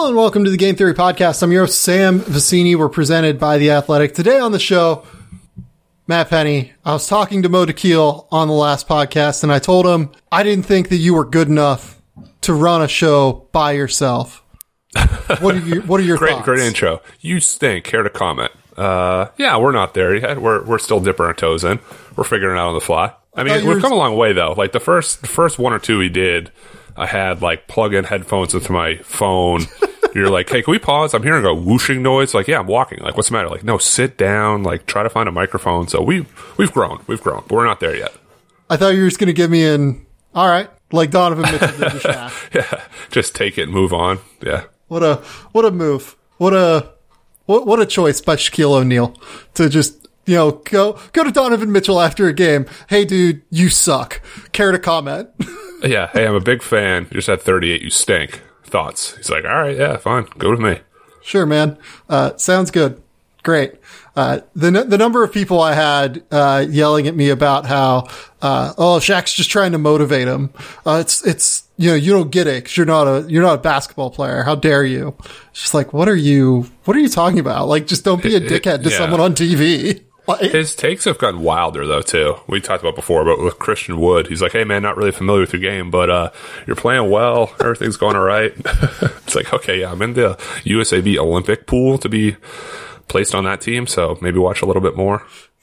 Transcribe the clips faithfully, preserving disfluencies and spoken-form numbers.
Hello and welcome to the Game Theory Podcast. I'm your host, Sam Vecini. We're presented by The Athletic. Today on the show, Matt Penny. I was talking to Mo Dakhil on the last podcast, and I told him I didn't think that you were good enough to run a show by yourself. What are you? What are your great, thoughts? Great intro. You stink. Care to comment? Uh, yeah, we're not there yet. We're we're still dipping our toes in. We're figuring it out on the fly. I mean, we've come a long way though. Like the first the first one or two we did, I had like plug-in headphones into my phone. You're like, hey, can we pause? I'm hearing a whooshing noise. Like, yeah, I'm walking. Like, what's the matter? Like, no, sit down. Like, try to find a microphone. So we we've grown. We've grown. But we're not there yet. I thought you were just going to give me an, all right, like Donovan Mitchell did to Shaq. Yeah, just take it and move on. Yeah. What a what a move. What a what what a choice by Shaquille O'Neal to just, you know, go go to Donovan Mitchell after a game. Hey, dude, you suck. Care to comment? Yeah. Hey, I'm a big fan. You just had thirty-eight. You stink. Thoughts? He's like, all right, yeah, fine. Go with me. Sure, man. Uh, sounds good. Great. Uh, the the number of people I had uh, yelling at me about how, uh, oh, Shaq's just trying to motivate him. Uh, it's it's you know you don't get it because you're not a you're not a basketball player. How dare you? It's just like, what are you what are you talking about? Like, just don't be a dickhead to yeah. someone on T V. Like, his takes have gotten wilder though too. We talked about before, but with Christian Wood, he's like, "Hey man, not really familiar with your game, but uh, you're playing well. Everything's going all right." It's like, okay, yeah, I'm in the U S A B Olympic pool to be placed on that team, so maybe watch a little bit more.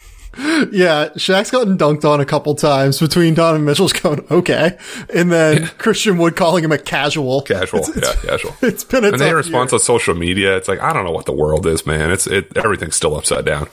Yeah, Shaq's gotten dunked on a couple times between Donovan Mitchell's going, okay, and then yeah. Christian Wood calling him a casual. Casual, it's, it's, yeah, casual. It's been a and tough they response year. on social media. It's like, I don't know what the world is, man. It's it everything's still upside down.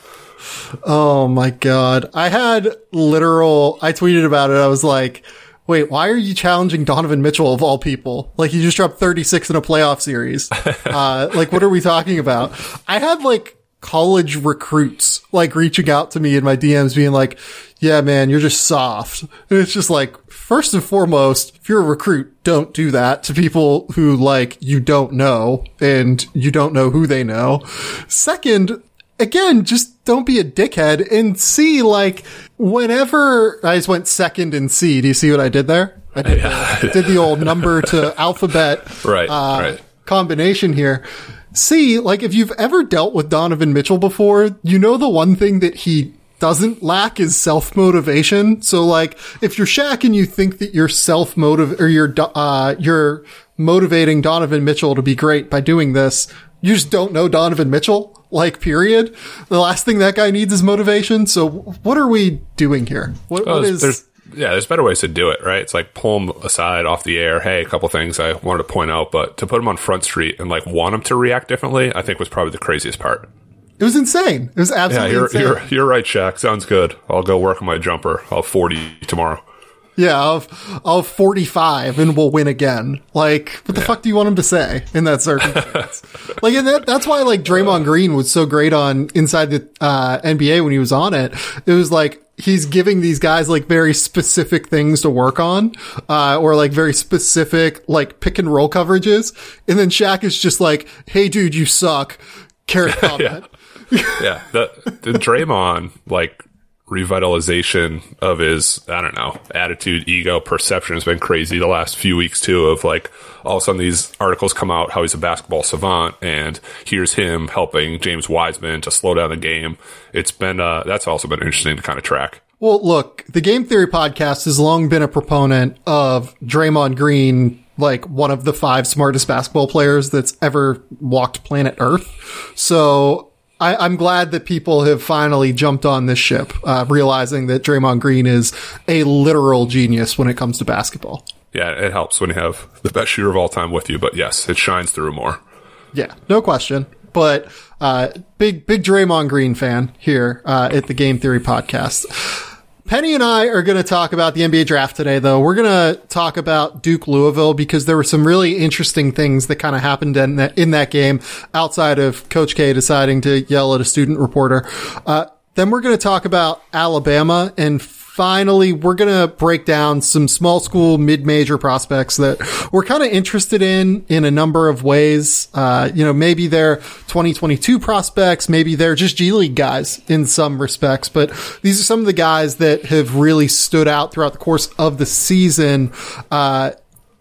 Oh my God. I had literal, I tweeted about it. I was like, wait, why are you challenging Donovan Mitchell of all people? Like, he just dropped thirty-six in a playoff series. uh, like, what are we talking about? I had like college recruits like reaching out to me in my D Ms being like, yeah, man, you're just soft. And it's just like, first and foremost, if you're a recruit, don't do that to people who like you don't know and you don't know who they know. Second, again, just don't be a dickhead and see, like, whenever I just went second in C. Do you see what I did there? I did, yeah. the, did the old number to alphabet right, uh, right. combination here. See, like, if you've ever dealt with Donovan Mitchell before, you know the one thing that he doesn't lack is self-motivation. So, like, if you're Shaq and you think that you're self-motiv- or you're, uh, you're motivating Donovan Mitchell to be great by doing this, you just don't know Donovan Mitchell. Like, period. The last thing that guy needs is motivation. So what are we doing here? What, well, what is... There's, yeah, there's better ways to do it, right? It's like pull him aside off the air. Hey, a couple things I wanted to point out, but to put him on Front Street and like want him to react differently, I think was probably the craziest part. It was insane. It was absolutely yeah, you're, insane. You're, you're right, Shaq. Sounds good. I'll go work on my jumper. I'll have forty tomorrow. Yeah, I'll have, I'll have forty-five and we'll win again. Like, what the yeah. fuck do you want him to say in that circumstance? Like, and that, that's why, like, Draymond Green was so great on Inside the uh, N B A when he was on it. It was like, he's giving these guys, like, very specific things to work on, uh, or, like, very specific, like, pick and roll coverages. And then Shaq is just like, hey, dude, you suck. Carrot comment. yeah. yeah. The, the Draymond, like, revitalization of his, I don't know, attitude, ego, perception has been crazy the last few weeks too, of like all of a sudden these articles come out how he's a basketball savant and here's him helping James Wiseman to slow down the game. It's been, uh, that's also been interesting to kind of track. Well, look, the Game Theory Podcast has long been a proponent of Draymond Green, like one of the five smartest basketball players that's ever walked planet Earth. So I, I'm glad that people have finally jumped on this ship, uh, realizing that Draymond Green is a literal genius when it comes to basketball. Yeah, it helps when you have the best shooter of all time with you, but yes, it shines through more. Yeah, no question. But uh, big, big Draymond Green fan here uh, at the Game Theory Podcast. Penny and I are going to talk about the N B A draft today, though. We're going to talk about Duke Louisville because there were some really interesting things that kind of happened in that, in that game outside of Coach K deciding to yell at a student reporter. Uh, then we're going to talk about Alabama, and finally, we're going to break down some small school mid-major prospects that we're kind of interested in in a number of ways. Uh, you know, maybe they're twenty twenty-two prospects, maybe they're just G League guys in some respects, but these are some of the guys that have really stood out throughout the course of the season. Uh,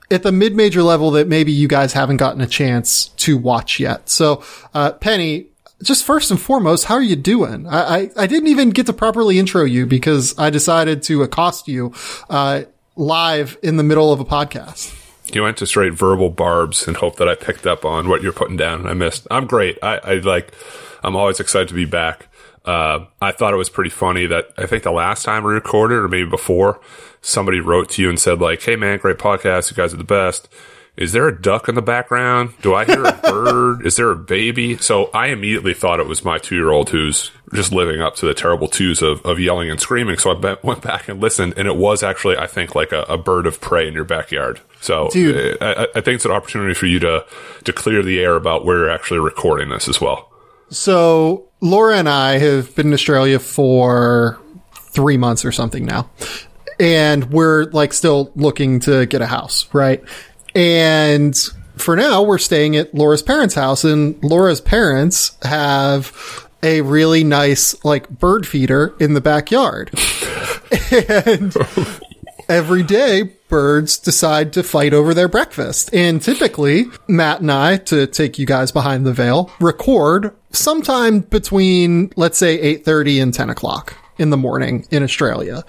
at the mid-major level that maybe you guys haven't gotten a chance to watch yet. So, uh, Penny, just first and foremost, how are you doing? I, I, I didn't even get to properly intro you because I decided to accost you, uh, live in the middle of a podcast. You went to straight verbal barbs and hoped that I picked up on what you're putting down. I missed. I'm great. I, I like, I'm always excited to be back. Uh, I thought it was pretty funny that I think the last time we recorded, or maybe before, somebody wrote to you and said like, "Hey man, great podcast. You guys are the best. Is there a duck in the background? Do I hear a bird? Is there a baby?" So I immediately thought it was my two-year-old who's just living up to the terrible twos of, of yelling and screaming. So I be- went back and listened, and it was actually, I think, like a, a bird of prey in your backyard. So Dude. I, I think it's an opportunity for you to, to clear the air about where you're actually recording this as well. So Laura and I have been in Australia for three months or something now. And we're like still looking to get a house, right? And for now, we're staying at Laura's parents' house, and Laura's parents have a really nice like bird feeder in the backyard. And every day, birds decide to fight over their breakfast. And typically, Matt and I, to take you guys behind the veil, record sometime between, let's say, eight thirty and ten o'clock in the morning in Australia.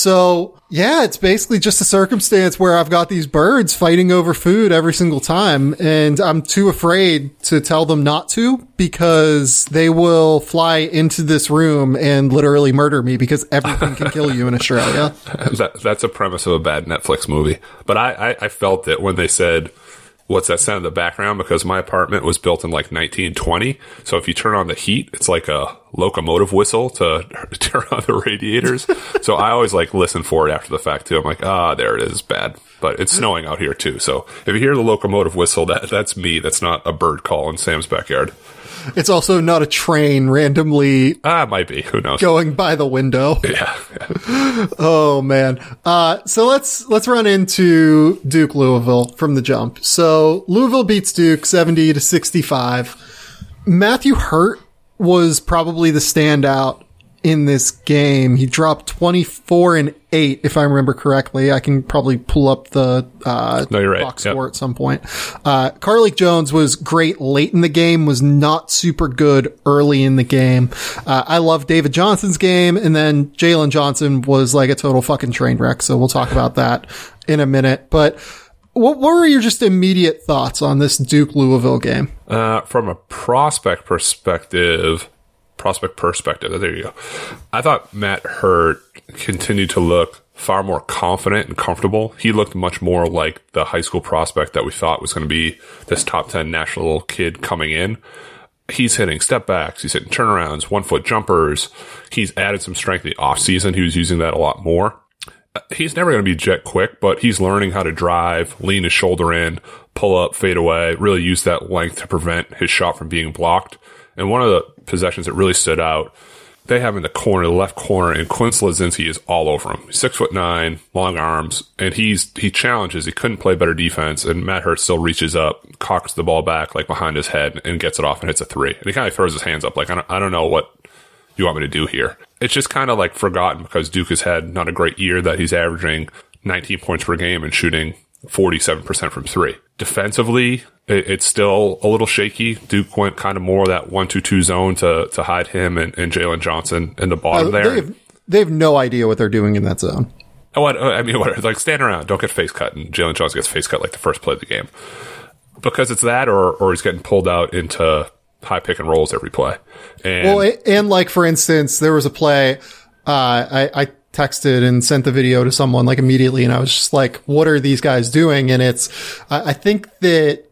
So yeah, it's basically just a circumstance where I've got these birds fighting over food every single time, and I'm too afraid to tell them not to because they will fly into this room and literally murder me because everything can kill you in Australia. That, that's a premise of a bad Netflix movie. But I, I, I felt it when they said, "What's that sound in the background?" Because my apartment was built in like nineteen twenty. So if you turn on the heat, it's like a locomotive whistle to turn on the radiators. So I always like listen for it after the fact too. I'm like, ah, there it is. Bad. But it's snowing out here too. So if you hear the locomotive whistle, that that's me. That's not a bird call in Sam's backyard. It's also not a train randomly Ah, it might be. Who knows? going by the window. Yeah. yeah. Oh man. Uh, so let's, let's run into Duke Louisville from the jump. So Louisville beats Duke seventy to sixty-five. Matthew Hurt was probably the standout in this game. He dropped twenty-four and eight, if I remember correctly. I can probably pull up the, uh, no, you're right. box Yep. score at some point. Uh, Carlik Jones was great late in the game, was not super good early in the game. Uh, I love David Johnson's game, and then Jalen Johnson was like a total fucking train wreck. So we'll talk about that in a minute. But what, what were your just immediate thoughts on this Duke Louisville game? Uh, from a prospect perspective, prospect perspective, there you go. I thought Matt Hurt continued to look far more confident and comfortable. He looked much more like the high school prospect that we thought was going to be this top ten national kid coming in. He's hitting step backs. He's hitting turnarounds, one foot jumpers. He's added some strength in the off season. He was using that a lot more. He's never going to be jet quick, but he's learning how to drive, lean his shoulder in, pull up, fade away, really use that length to prevent his shot from being blocked. And one of the possessions that really stood out, they have in the corner, the left corner, and Quince Lazinski is all over him. He's six foot nine, long arms, and he's he challenges. He couldn't play better defense, and Matt Hurt still reaches up, cocks the ball back like behind his head, and gets it off and hits a three. And he kind of throws his hands up like, I don't, I don't know what you want me to do here. It's just kind of like forgotten because Duke has had not a great year that he's averaging nineteen points per game and shooting forty-seven percent from three. Defensively, it, it's still a little shaky. Duke went kind of more that one two two zone to, to hide him and, and Jalen Johnson in the bottom uh, there. They have, they have no idea what they're doing in that zone. What I mean, what, like stand around, don't get face cut, and Jalen Johnson gets face cut like the first play of the game because it's that, or or he's getting pulled out into high pick and rolls every play. And well, and like for instance, there was a play uh, I. I texted and sent the video to someone like immediately, and I was just like, what are these guys doing? And it's, I think that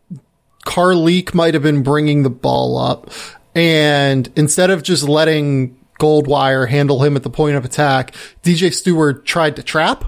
Carlik might have been bringing the ball up, and instead of just letting Goldwire handle him at the point of attack, D J Stewart tried to trap,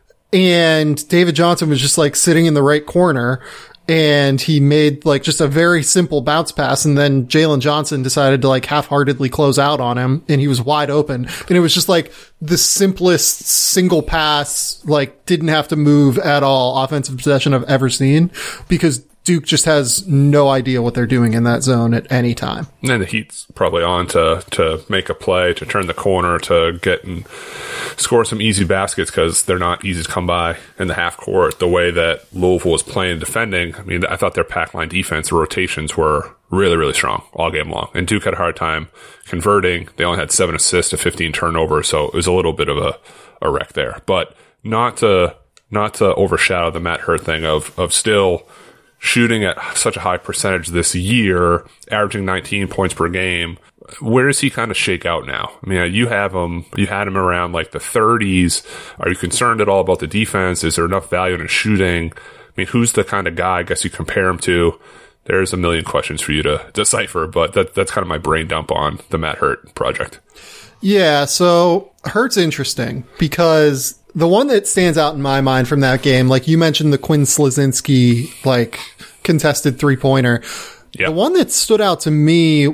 and David Johnson was just like sitting in the right corner, and he made like just a very simple bounce pass, and then Jalen Johnson decided to like half-heartedly close out on him, and he was wide open. And it was just like the simplest single pass, like didn't have to move at all offensive possession I've ever seen, because Duke just has no idea what they're doing in that zone at any time. And then the Heat's probably on to, to make a play, to turn the corner, to get and score some easy baskets because they're not easy to come by in the half court the way that Louisville was playing and defending. I mean, I thought their pack line defense, the rotations were really, really strong all game long. And Duke had a hard time converting. They only had seven assists to fifteen turnovers, so it was a little bit of a, a wreck there. But not to not to overshadow the Matt Hurt thing of of still shooting at such a high percentage this year, averaging nineteen points per game. Where does he kind of shake out now? I mean, you have him, you had him around like the thirties. Are you concerned at all about the defense? Is there enough value in his shooting? I mean, who's the kind of guy I guess you compare him to? There's a million questions for you to decipher, but that, that's kind of my brain dump on the Matt Hurt project. Yeah, so Hurt's interesting because the one that stands out in my mind from that game, like you mentioned the Quinn Slazinski, like, contested three-pointer. Yep. The one that stood out to me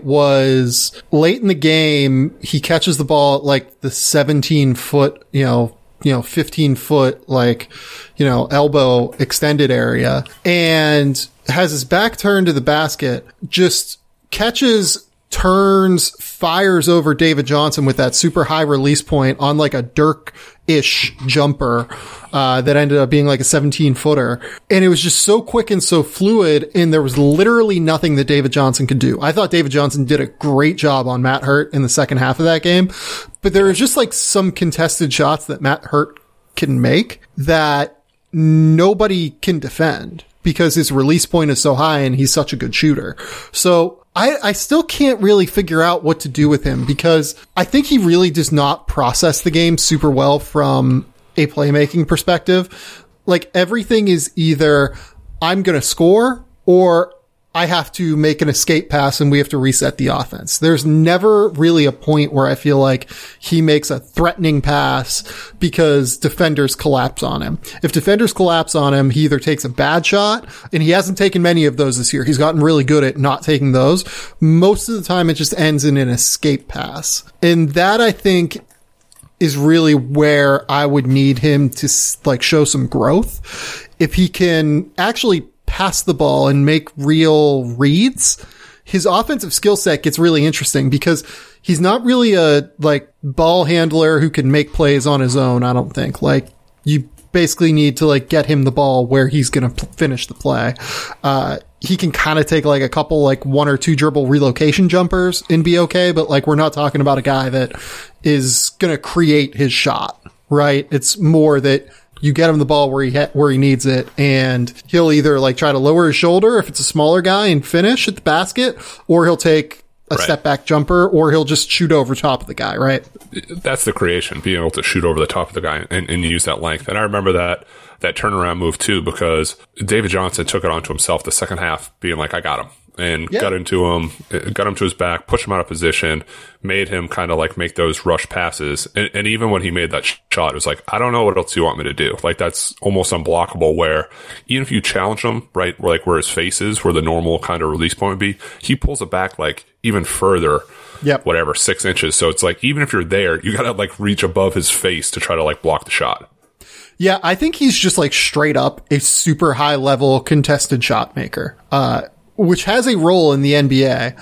was late in the game, he catches the ball at, like, the seventeen-foot, you know, you know, fifteen-foot, like, you know, elbow extended area, and has his back turned to the basket, just catches, turns, fires over David Johnson with that super high release point on like a Dirk-ish jumper, uh, that ended up being like a seventeen footer. And it was just so quick and so fluid. And there was literally nothing that David Johnson could do. I thought David Johnson did a great job on Matt Hurt in the second half of that game, but there was just like some contested shots that Matt Hurt can make that nobody can defend because his release point is so high and he's such a good shooter. So I, I still can't really figure out what to do with him because I think he really does not process the game super well from a playmaking perspective. Like everything is either I'm going to score or I have to make an escape pass and we have to reset the offense. There's never really a point where I feel like he makes a threatening pass because defenders collapse on him. If defenders collapse on him, he either takes a bad shot, and he hasn't taken many of those this year. He's gotten really good at not taking those. Most of the time it just ends in an escape pass. And that I think is really where I would need him to like show some growth. If he can actually pass the ball and make real reads, his offensive skill set gets really interesting because he's not really a like ball handler who can make plays on his own. I don't think like you basically need to like get him the ball where he's going to p- finish the play. Uh, he can kind of take like a couple, like one or two dribble relocation jumpers and be okay. But like, we're not talking about a guy that is going to create his shot, right? It's more that you get him the ball where he ha- where he needs it, and he'll either like try to lower his shoulder if it's a smaller guy and finish at the basket, or he'll take a right. step back jumper, or he'll just shoot over top of the guy, right? That's the creation, being able to shoot over the top of the guy and, and use that length. And I remember that that turnaround move too, because David Johnson took it onto himself the second half, being like, I got him. And yeah. got into him, got him to his back, pushed him out of position, made him kind of like make those rush passes. And, and even when he made that sh- shot, it was like, I don't know what else you want me to do. Like, that's almost unblockable, where even if you challenge him, right, where like where his face is, where the normal kind of release point would be, he pulls it back like even further, yep. whatever, six inches. So it's like, even if you're there, you got to like reach above his face to try to like block the shot. Yeah, I think he's just like straight up a super high level contested shot maker. Uh, which has a role in the N B A,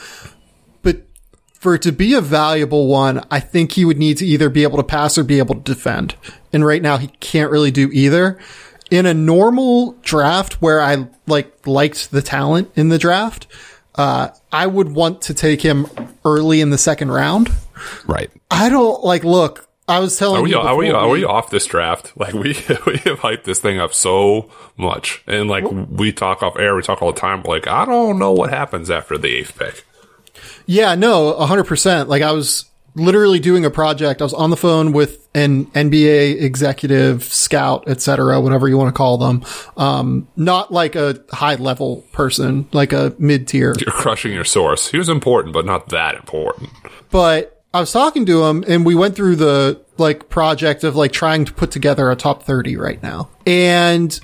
but for it to be a valuable one, I think he would need to either be able to pass or be able to defend. And right now he can't really do either. In a normal draft where I like liked the talent in the draft, uh, I would want to take him early in the second round. Right. I don't like, look, I was telling are we, you. Are we, are we off this draft? Like, we, we have hyped this thing up so much. And, like, we talk off air, we talk all the time. Like, I don't know what happens after the eighth pick. Yeah, no, one hundred percent. Like, I was literally doing a project. I was on the phone with an N B A executive, scout, et cetera, whatever you want to call them. Um, not like a high level person, like a mid tier. You're crushing your source. He was important, but not that important. But I was talking to him, and we went through the like project of like trying to put together a top thirty right now. And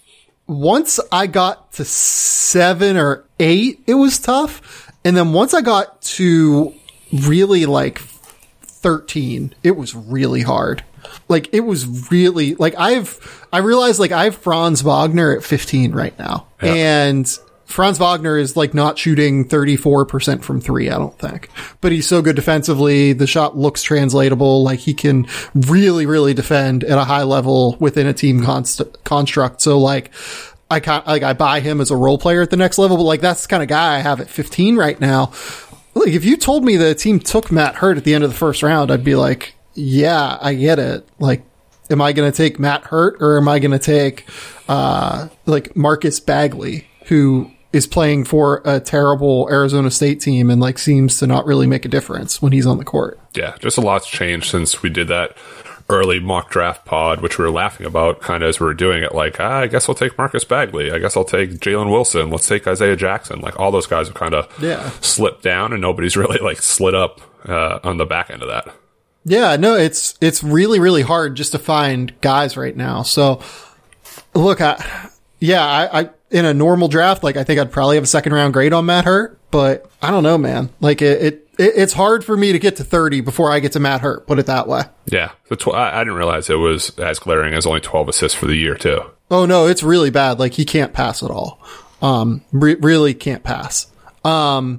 once I got to seven or eight, it was tough. And then once I got to really like thirteen, it was really hard. Like, it was really like I've, I realized like I have Franz Wagner at fifteen right now. Yeah. And Franz Wagner is like not shooting thirty-four percent from three, I don't think. But he's so good defensively. The shot looks translatable. Like he can really, really defend at a high level within a team const- construct. So like, I can't, like I buy him as a role player at the next level, but like that's the kind of guy I have at fifteen right now. Like if you told me the team took Matt Hurt at the end of the first round, I'd be like, yeah, I get it. Like, am I going to take Matt Hurt or am I going to take, uh, like Marcus Bagley, who is playing for a terrible Arizona State team and like seems to not really make a difference when he's on the court. Yeah, just a lot's changed since we did that early mock draft pod, which we were laughing about kind of as we were doing it. Like, ah, I guess I'll take Marcus Bagley. I guess I'll take Jalen Wilson. Let's take Isaiah Jackson. Like all those guys have kind of yeah. slipped down and nobody's really like slid up uh, on the back end of that. Yeah, no, it's, it's really, really hard just to find guys right now. So look, I, yeah, I, I, in a normal draft, like I think I'd probably have a second round grade on Matt Hurt, but I don't know, man. Like it, it, it it's hard for me to get to thirty before I get to Matt Hurt, put it that way. Yeah. The tw- I, I didn't realize it was as glaring as only twelve assists for the year too. Oh no, it's really bad. Like he can't pass at all. Um, re- really can't pass. Um,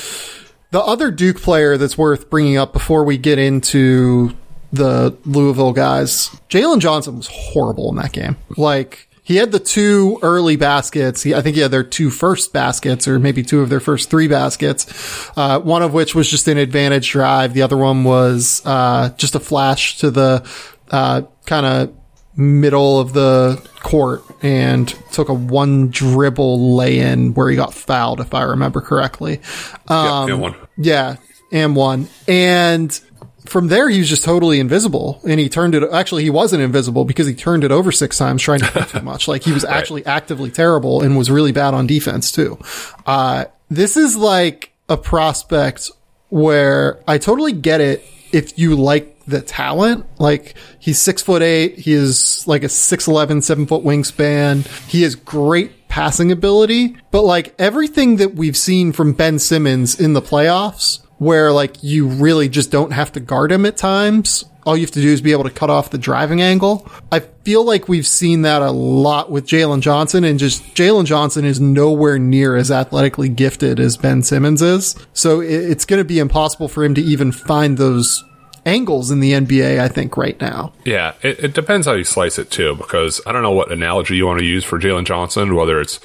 the other Duke player that's worth bringing up before we get into the Louisville guys, Jalen Johnson was horrible in that game. Like, he had the two early baskets. He, I think he had their two first baskets or maybe two of their first three baskets. Uh, one of which was just an advantage drive. The other one was, uh, just a flash to the, uh, kind of middle of the court and took a one dribble lay in where he got fouled, if I remember correctly. Um, yeah, and one. Yeah, and one. And from there, he was just totally invisible, and he turned it. Actually, he wasn't invisible because he turned it over six times trying to do too much. Like he was actually right. actively terrible and was really bad on defense too. Uh, this is like a prospect where I totally get it if you like the talent. Like he's six foot eight. He is like a six eleven, seven foot wingspan. He has great passing ability, but like everything that we've seen from Ben Simmons in the playoffs, where like you really just don't have to guard him at times. All you have to do is be able to cut off the driving angle. I feel like we've seen that a lot with Jalen Johnson, and just Jalen Johnson is nowhere near as athletically gifted as Ben Simmons is. So it's going to be impossible for him to even find those angles in the N B A, I think, right now. Yeah, it, it depends how you slice it too, because I don't know what analogy you want to use for Jalen Johnson, whether it's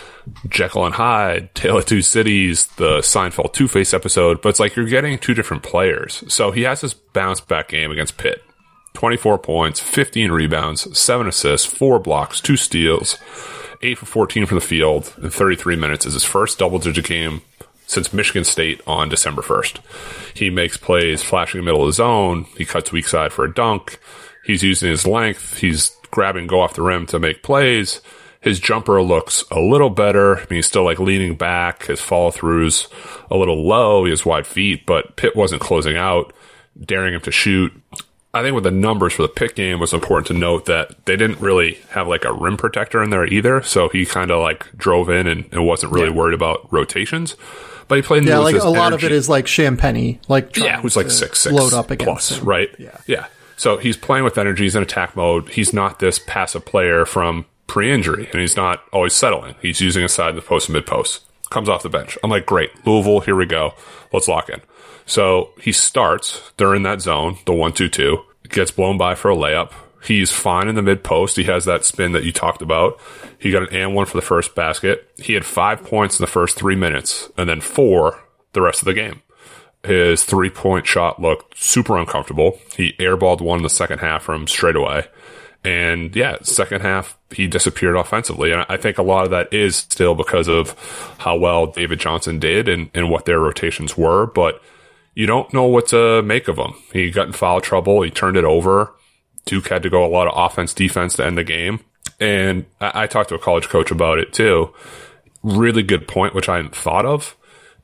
Jekyll and Hyde, Tale of Two Cities, the Seinfeld Two-Face episode, but it's like you're getting two different players. So he has this bounce back game against Pitt. twenty-four points, fifteen rebounds, seven assists, four blocks, two steals, eight for fourteen from the field in thirty-three minutes is his first double-digit game since Michigan State on December first. He makes plays flashing in the middle of the zone. He cuts weak side for a dunk. He's using his length. He's grabbing go off the rim to make plays. His jumper looks a little better. I mean, he's still like leaning back. His follow throughs a little low. He has wide feet, but Pitt wasn't closing out, daring him to shoot. I think with the numbers for the Pitt game was important to note that they didn't really have like a rim protector in there either. So he kind of like drove in and, and wasn't really yeah. worried about rotations. But he played. Yeah, like a lot energy. Of it is like Champagny, like yeah, who's like six six load up against plus, him. right? Yeah, yeah. So he's playing with energy. He's in attack mode. He's not this passive player from pre-injury, and he's not always settling. He's using his side of the post and mid-post. Comes off the bench. I'm like, great. Louisville, here we go. Let's lock in. So he starts. They're in that zone, the one two two. Gets blown by for a layup. He's fine in the mid-post. He has that spin that you talked about. He got an and one for the first basket. He had five points in the first three minutes, and then four the rest of the game. His three-point shot looked super uncomfortable. He airballed one in the second half from straight away. And yeah, second half, he disappeared offensively. And I think a lot of that is still because of how well David Johnson did and, and what their rotations were. But you don't know what to make of him. He got in foul trouble. He turned it over. Duke had to go a lot of offense, defense to end the game. And I, I talked to a college coach about it too. Really good point, which I hadn't thought of,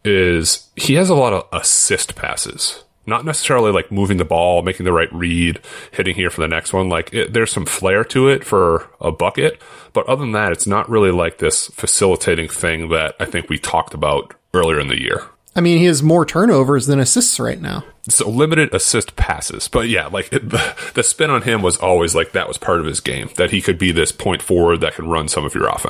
is he has a lot of assist passes. Not necessarily like moving the ball, making the right read, hitting here for the next one. Like it, there's some flair to it for a bucket. But other than that, it's not really like this facilitating thing that I think we talked about earlier in the year. I mean, he has more turnovers than assists right now. So limited assist passes. But yeah, like it, the, the spin on him was always like that was part of his game, that he could be this point forward that can run some of your offense.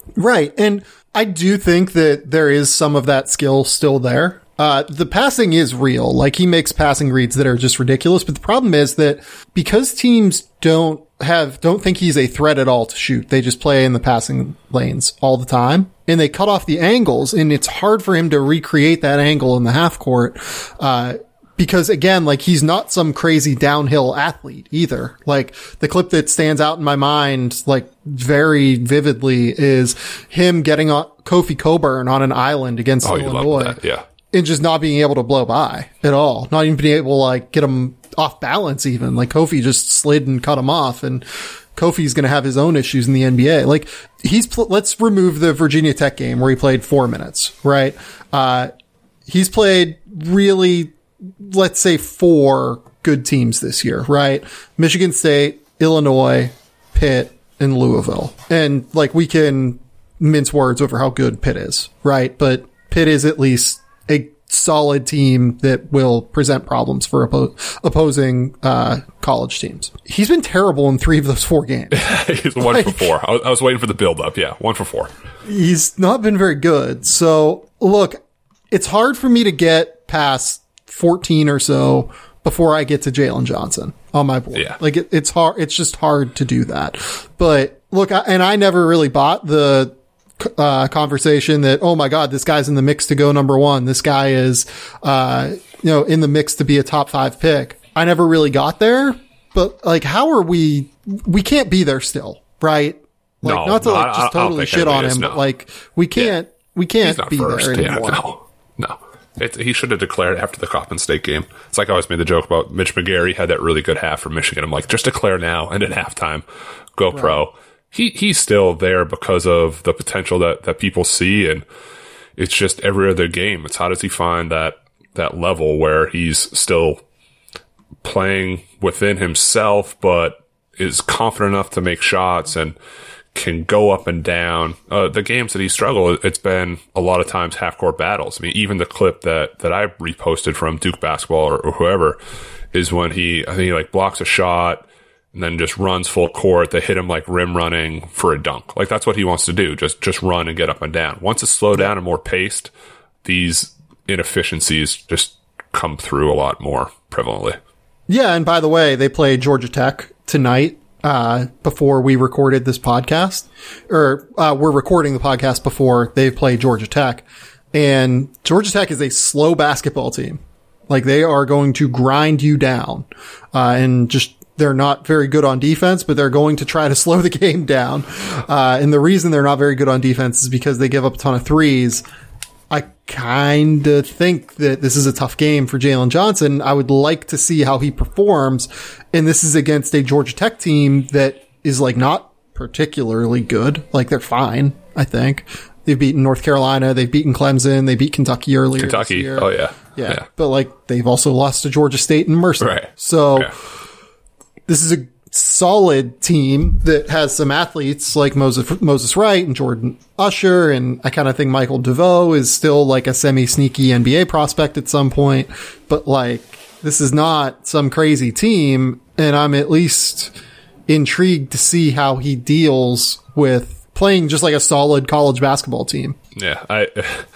Right. And I do think that there is some of that skill still there. Uh, the passing is real. Like, he makes passing reads that are just ridiculous. But the problem is that because teams don't have, don't think he's a threat at all to shoot, they just play in the passing lanes all the time. And they cut off the angles, and it's hard for him to recreate that angle in the half court. Uh, Because again, like, he's not some crazy downhill athlete either. Like, the clip that stands out in my mind, like, very vividly is him getting on Kofi Cockburn on an island against oh, Illinois. That, yeah. And just not being able to blow by at all. Not even being able to, like, get him off balance even. Like, Kofi just slid and cut him off, and Kofi's going to have his own issues in the N B A. Like, he's, pl- let's remove the Virginia Tech game where he played four minutes, right? Uh, he's played really, let's say, four good teams this year, right? Michigan State, Illinois, Pitt, and Louisville. And, like, we can mince words over how good Pitt is, right? But Pitt is at least a solid team that will present problems for oppo- opposing uh college teams. He's been terrible in three of those four games. He's one like, for four. I was, I was waiting for the build-up. Yeah, one for four. He's not been very good. So, look, it's hard for me to get past fourteen or so before I get to Jalen Johnson on my board. Yeah. Like, it, it's hard. It's just hard to do that. But look, I, and I never really bought the uh conversation that, oh my God, this guy's in the mix to go number one. This guy is, uh, you know, in the mix to be a top five pick. I never really got there, but like, how are we, we can't be there still, right? Like, no, not to no, like I, just I totally shit on him, is, no. but like, we can't, yeah. we can't be first. there anymore. Yeah, no, no. It, he should have declared after the Coppin State game. It's like I always made the joke about Mitch McGarry had that really good half for Michigan. I'm like, just declare now and at halftime, go right. pro. He he's still there because of the potential that, that people see, and it's just every other game. It's how does he find that that level where he's still playing within himself, but is confident enough to make shots and can go up and down. Uh, the games that he struggled, it's been a lot of times half court battles. I mean, even the clip that that I reposted from Duke basketball or, or whoever is when he I think he like blocks a shot and then just runs full court. They hit him like rim running for a dunk. Like, that's what he wants to do. Just, just run and get up and down. Once it's slowed down and more paced, these inefficiencies just come through a lot more prevalently. Yeah. And by the way, they play Georgia Tech tonight, uh, before we recorded this podcast, or, uh, we're recording the podcast before they play Georgia Tech. And Georgia Tech is a slow basketball team. Like, they are going to grind you down, uh, and just, they're not very good on defense, but they're going to try to slow the game down. Uh, and the reason they're not very good on defense is because they give up a ton of threes. I kind of think that this is a tough game for Jalen Johnson. I would like to see how he performs. And this is against a Georgia Tech team that is like not particularly good. Like, they're fine, I think. They've beaten North Carolina. They've beaten Clemson. They beat Kentucky earlier Kentucky. this year. Oh, yeah. yeah. Yeah. But like, they've also lost to Georgia State and Mercer. Right. So, okay. This is a solid team that has some athletes like Moses, Moses Wright and Jordan Usher. And I kind of think Michael DeVoe is still like a semi-sneaky N B A prospect at some point. But like, this is not some crazy team. And I'm at least intrigued to see how he deals with playing just like a solid college basketball team. Yeah. I,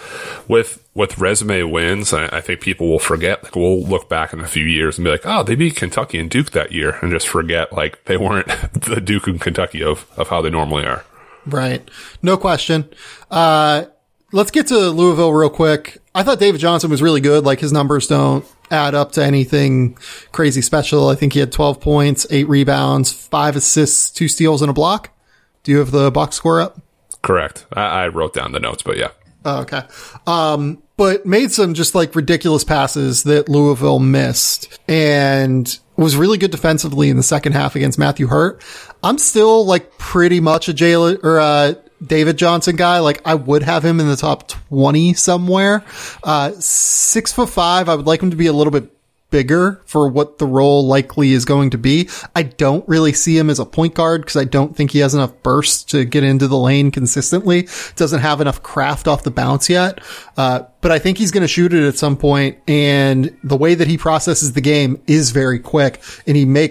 with, with resume wins, I, I think people will forget. Like, we'll look back in a few years and be like, oh, they beat Kentucky and Duke that year, and just forget like they weren't the Duke and Kentucky of, of how they normally are. Right. No question. Uh, let's get to Louisville real quick. I thought David Johnson was really good. Like, his numbers don't add up to anything crazy special. I think he had twelve points, eight rebounds, five assists, two steals, and a block. Do you have the box score up? Correct. I, I wrote down the notes, but yeah. Oh, okay. Um, but made some just like ridiculous passes that Louisville missed, and was really good defensively in the second half against Matthew Hurt. I'm still like pretty much a Jalen or uh David Johnson guy. Like, I would have him in the top twenty somewhere. Uh, six foot five. I would like him to be a little bit bigger for what the role likely is going to be. I don't really see him as a point guard because I don't think he has enough burst to get into the lane consistently. Doesn't have enough craft off the bounce yet. Uh, but I think he's going to shoot it at some point, and the way that he processes the game is very quick, and he makes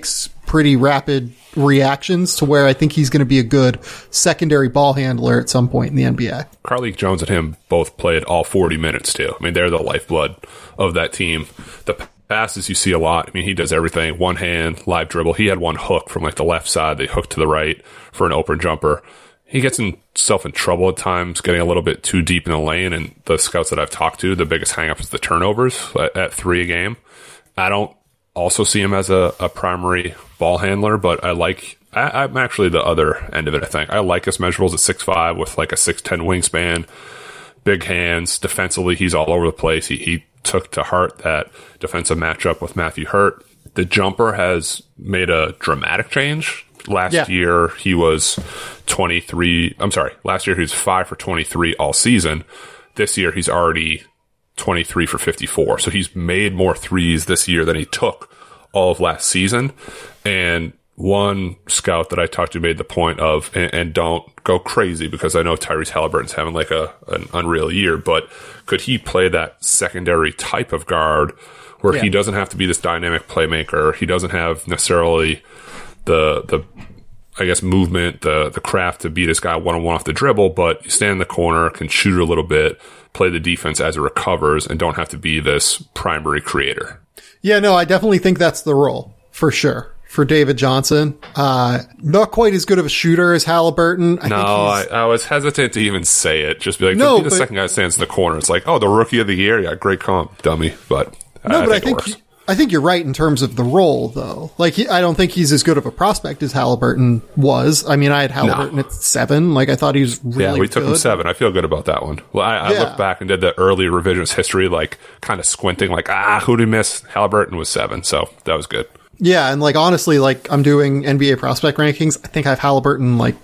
pretty rapid reactions to where I think he's going to be a good secondary ball handler at some point in the N B A. Carlik Jones and him both played all forty minutes too. I mean, they're the lifeblood of that team. The passes you see a lot. I mean, he does everything. One hand, live dribble. He had one hook from like the left side. They hooked to the right for an open jumper. He gets himself in trouble at times, getting a little bit too deep in the lane. And the scouts that I've talked to, the biggest hang-up is the turnovers at, at three a game. I don't also see him as a, a primary ball handler, but I like, I, I'm actually the other end of it, I think. I like his measurables at six five with like a six ten wingspan, big hands. Defensively, he's all over the place. He, he took to heart that defensive matchup with Matthew Hurt. The jumper has made a dramatic change. Last yeah. year, he was twenty-three. I'm sorry. Last year, he was five for twenty-three all season. This year, he's already twenty-three for fifty-four. So he's made more threes this year than he took all of last season. And one scout that I talked to made the point of, and, and don't go crazy because I know Tyrese Halliburton's having like a an unreal year, but could he play that secondary type of guard where yeah. he doesn't have to be this dynamic playmaker? He doesn't have necessarily the the I guess movement, the the craft to beat this guy one on one off the dribble, but you stand in the corner, can shoot a little bit, play the defense as it recovers, and don't have to be this primary creator. Yeah, no, I definitely think that's the role for sure for David Johnson. Uh, not quite as good of a shooter as Halliburton. I no, think I, I was hesitant to even say it. Just be like, no, be the but, second guy that stands in the corner. It's like, oh, the rookie of the year, yeah, great comp, dummy. But no, I, but I think I think. it works. I think you're right in terms of the role, though. Like, he, I don't think he's as good of a prospect as Halliburton was. I mean, I had Halliburton no. at seven. Like, I thought he was really good. Yeah, we took good. him seven. I feel good about that one. Well, I, I yeah. looked back and did the early revisionist history, like, kind of squinting, like, ah, who did he miss? Halliburton was seven, so that was good. Yeah, and, like, honestly, like, I'm doing N B A prospect rankings. I think I have Halliburton, like,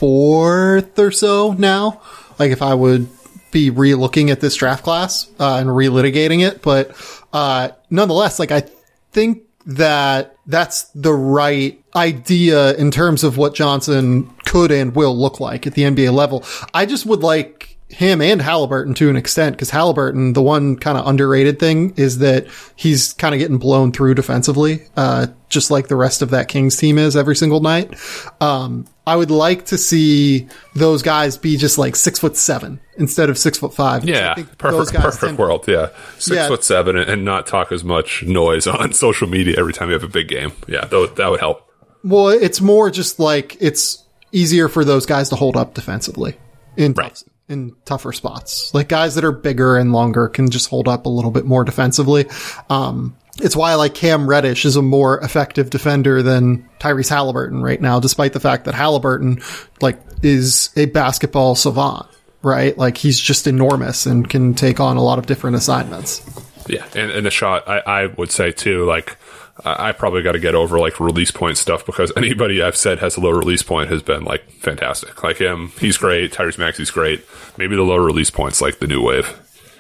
fourth or so now. Like, if I would be re-looking at this draft class uh, and relitigating it, but uh nonetheless, like I think that that's the right idea in terms of what Johnson could and will look like at the N B A level. I just would like him and Halliburton to an extent, because Halliburton, the one kind of underrated thing is that he's kind of getting blown through defensively, uh, just like the rest of that Kings team is every single night. Um, I would like to see those guys be just like six foot seven instead of six foot five. Yeah, perfect, perfect tend- world. Yeah, six yeah. foot seven and, and not talk as much noise on social media every time you have a big game. Yeah, that, that would help. Well, it's more just like it's easier for those guys to hold up defensively in right. tough, in tougher spots. Like guys that are bigger and longer can just hold up a little bit more defensively. Um, It's why I like Cam Reddish is a more effective defender than Tyrese Halliburton right now, despite the fact that Halliburton, like, is a basketball savant, right? Like, he's just enormous and can take on a lot of different assignments. Yeah, and, and the shot, I, I would say, too, like, I probably got to get over, like, release point stuff, because anybody I've said has a low release point has been, like, fantastic. Like him, he's great. Tyrese Maxey's great. Maybe the low release point's, like, the new wave.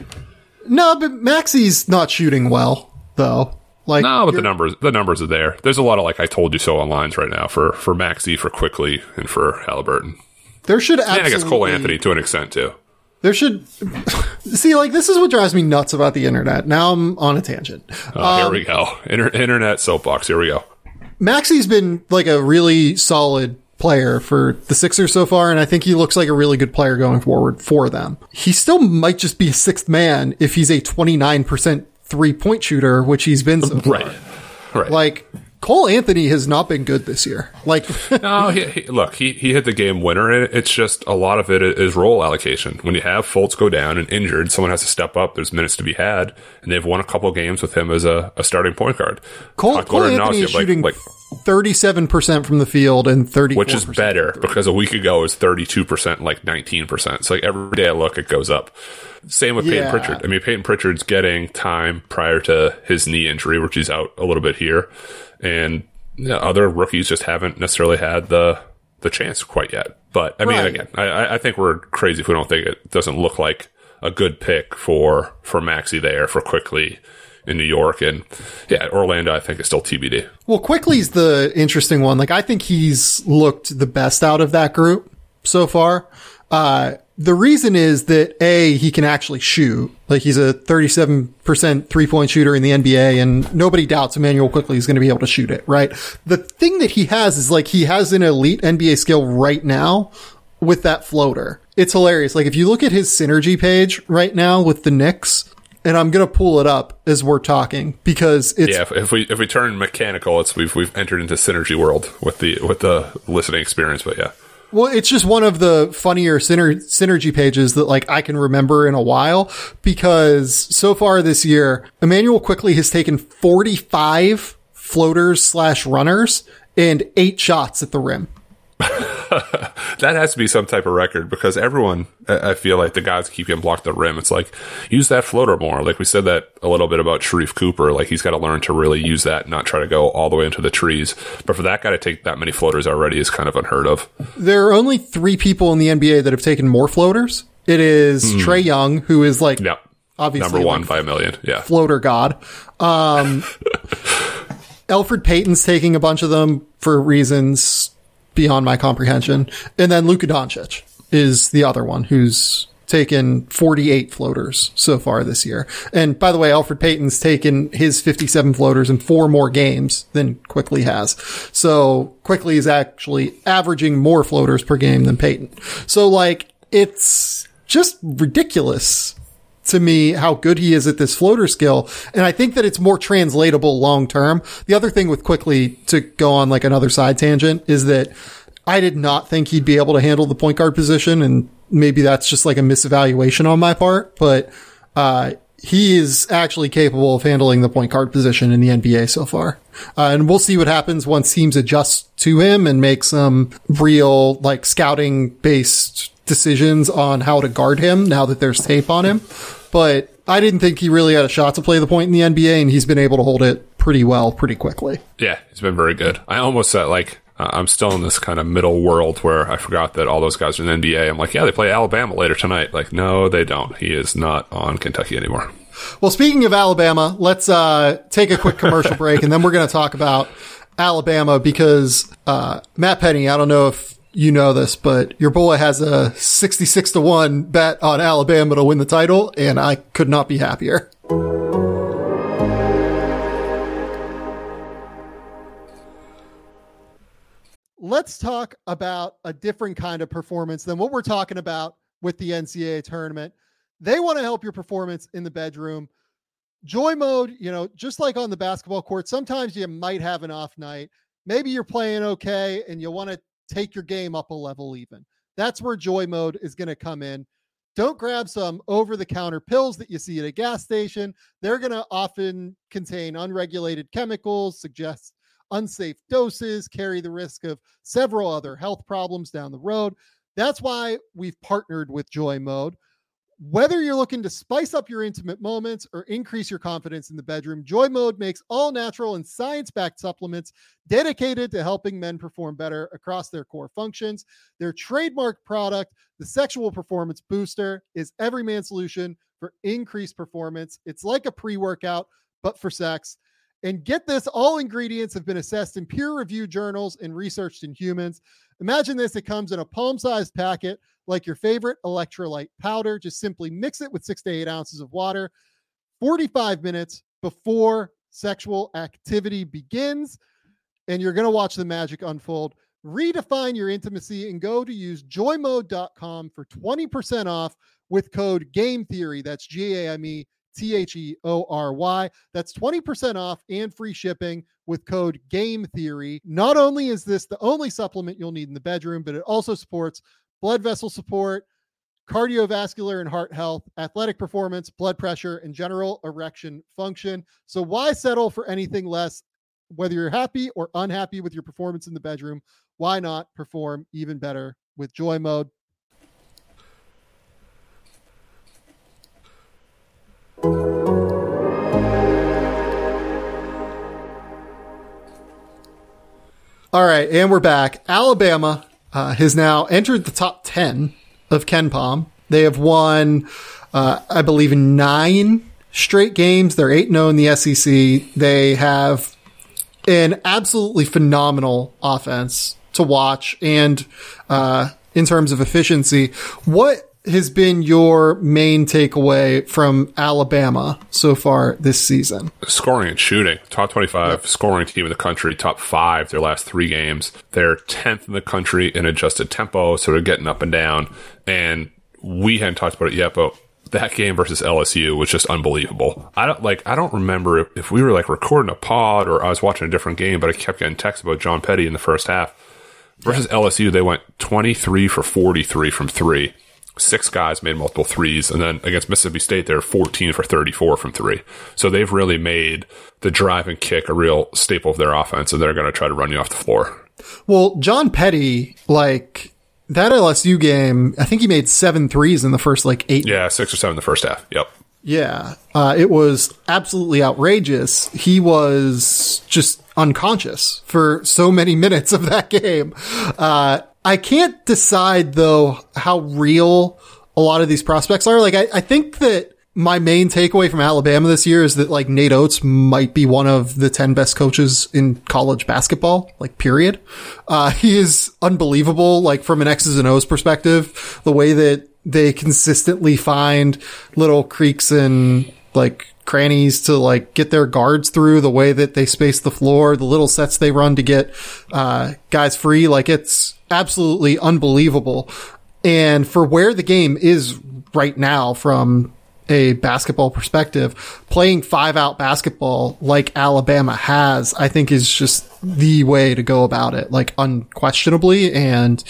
No, but Maxey's not shooting well. Though, like no, but the numbers the numbers are there. There's a lot of like I told you so on lines right now for for Maxey, for Quickly, and for Halliburton. There should absolutely, and I guess Cole Anthony to an extent too. There should see like this is what drives me nuts about the internet. Now I'm on a tangent. Oh, um, here we go. Inter- internet soapbox. Here we go. Maxey's been like a really solid player for the Sixers so far, and I think he looks like a really good player going forward for them. He still might just be a sixth man if he's a twenty-nine percent three-point shooter, which he's been so far. Right. Right. Like, Cole Anthony has not been good this year. Like, no, he, he, look, he, he hit the game winner, and it's just a lot of it is role allocation. When you have Fultz go down and injured, someone has to step up. There's minutes to be had, and they've won a couple games with him as a, a starting point guard. Cole, Cole Anthony is shooting like, like thirty-seven percent from the field and thirty-four percent. Which is better, because a week ago it was thirty-two percent, like nineteen percent. So like every day I look, it goes up. Same with yeah. Peyton Pritchard. I mean, Peyton Pritchard's getting time prior to his knee injury, which he's out a little bit here. And you know, other rookies just haven't necessarily had the the chance quite yet. But, I mean, right. again, I, I think we're crazy if we don't think it doesn't look like a good pick for, for Maxey there, for Quickly in New York. And, yeah, Orlando, I think, is still T B D. Well, Quickly's the interesting one. Like, I think he's looked the best out of that group so far. Uh The reason is that A, he can actually shoot. Like, he's a thirty-seven percent three-point shooter in the N B A, and nobody doubts Immanuel Quickley is going to be able to shoot it, right? The thing that he has is, like, he has an elite N B A skill right now with that floater. It's hilarious. Like, if you look at his synergy page right now with the Knicks, and I'm going to pull it up as we're talking because it's... Yeah, if, if we if we turn mechanical, it's we've we've entered into synergy world with the with the listening experience, but yeah. Well, it's just one of the funnier syner- synergy pages that, like, I can remember in a while, because so far this year, Immanuel Quickley has taken forty-five floaters slash runners and eight shots at the rim. That has to be some type of record, because everyone, I feel like the guys keep getting blocked the rim. It's like, use that floater more. Like we said that a little bit about Sharif Cooper. Like, he's got to learn to really use that and not try to go all the way into the trees. But for that guy to take that many floaters already is kind of unheard of. There are only three people in the N B A that have taken more floaters. It is mm. Trae Young, who is like, yep. obviously number one like by a million. Yeah. Floater god. Um, Elfrid Payton's taking a bunch of them for reasons beyond my comprehension. And then Luka Doncic is the other one who's taken forty-eight floaters so far this year. And by the way, Elfrid Payton's taken his fifty-seven floaters in four more games than Quickley has. So Quickley is actually averaging more floaters per game than Payton. So, like, it's just ridiculous to me how good he is at this floater skill. And I think that it's more translatable long term. The other thing with Quickley, to go on like another side tangent, is that I did not think he'd be able to handle the point guard position. And maybe that's just like a misevaluation on my part, but, uh, he is actually capable of handling the point guard position in the N B A so far. Uh, and we'll see what happens once teams adjust to him and make some real, like, scouting based decisions on how to guard him now that there's tape on him. But I didn't think he really had a shot to play the point in the N B A, and he's been able to hold it pretty well, pretty quickly. Yeah, he's been very good. I almost said, like, uh, I'm still in this kind of middle world where I forgot that all those guys are in the N B A. I'm like, yeah, they play Alabama later tonight. Like, no, they don't. He is not on Kentucky anymore. Well, speaking of Alabama, let's uh, take a quick commercial break, and then we're going to talk about Alabama because uh, Matt Penny, I don't know if you know this, but your boy has a sixty-six to one bet on Alabama to win the title, and I could not be happier. Let's talk about a different kind of performance than what we're talking about with the N C double A tournament. They want to help your performance in the bedroom. Joy Mode, you know, just like on the basketball court, sometimes you might have an off night. Maybe you're playing okay and you want to take your game up a level even. That's where Joy Mode is going to come in. Don't grab some over-the-counter pills that you see at a gas station. They're going to often contain unregulated chemicals, suggest unsafe doses, carry the risk of several other health problems down the road. That's why we've partnered with Joy Mode. Whether you're looking to spice up your intimate moments or increase your confidence in the bedroom, Joy Mode makes all natural and science-backed supplements dedicated to helping men perform better across their core functions. Their trademark product, the Sexual Performance Booster, is every man's solution for increased performance. It's like a pre-workout, but for sex. And get this, all ingredients have been assessed in peer-reviewed journals and researched in humans. Imagine this, it comes in a palm-sized packet like your favorite electrolyte powder. Just simply mix it with six to eight ounces of water forty-five minutes before sexual activity begins, and you're going to watch the magic unfold. Redefine your intimacy and go to use joy mode dot com for twenty percent off with code Game Theory. That's G A M E T H E O R Y. That's twenty percent off and free shipping with code Game Theory. Not only is this the only supplement you'll need in the bedroom, but it also supports blood vessel support, cardiovascular and heart health, athletic performance, blood pressure, and general erection function. So why settle for anything less? Whether you're happy or unhappy with your performance in the bedroom, why not perform even better with Joy Mode? All right, and we're back. Alabama uh, has now entered the top ten of KenPom. They have won, uh, I believe, nine straight games. They're eight and oh in the S E C. They have an absolutely phenomenal offense to watch, and uh, in terms of efficiency, what has been your main takeaway from Alabama so far this season? Scoring and shooting. Top twenty-five yep. scoring team in the country, top five their last three games. They're tenth in the country in adjusted tempo, so they're getting up and down. And we hadn't talked about it yet, but that game versus L S U was just unbelievable. I don't like. I don't remember if, if we were like recording a pod or I was watching a different game, but I kept getting texts about John Petty in the first half. Versus L S U, they went twenty-three for forty-three from three. Six guys made multiple threes, and then against Mississippi State, they're fourteen for thirty-four from three. So they've really made the drive and kick a real staple of their offense, and they're going to try to run you off the floor. Well, John Petty, like that L S U game, I think he made seven threes in the first like eight. Yeah, six or seven in the first half. Yep. Yeah, uh, it was absolutely outrageous. He was just unconscious for so many minutes of that game. Uh, I can't decide, though, how real a lot of these prospects are. Like, I, I think that my main takeaway from Alabama this year is that, like, Nate Oates might be one of the ten best coaches in college basketball, like, period. Uh, he is unbelievable, like, from an X's and O's perspective, the way that they consistently find little creaks and, like, crannies to, like, get their guards through, the way that they space the floor, the little sets they run to get uh guys free. Like, it's absolutely unbelievable. And for where the game is right now from a basketball perspective, playing five-out basketball like Alabama has, I think is just the way to go about it, like, unquestionably. And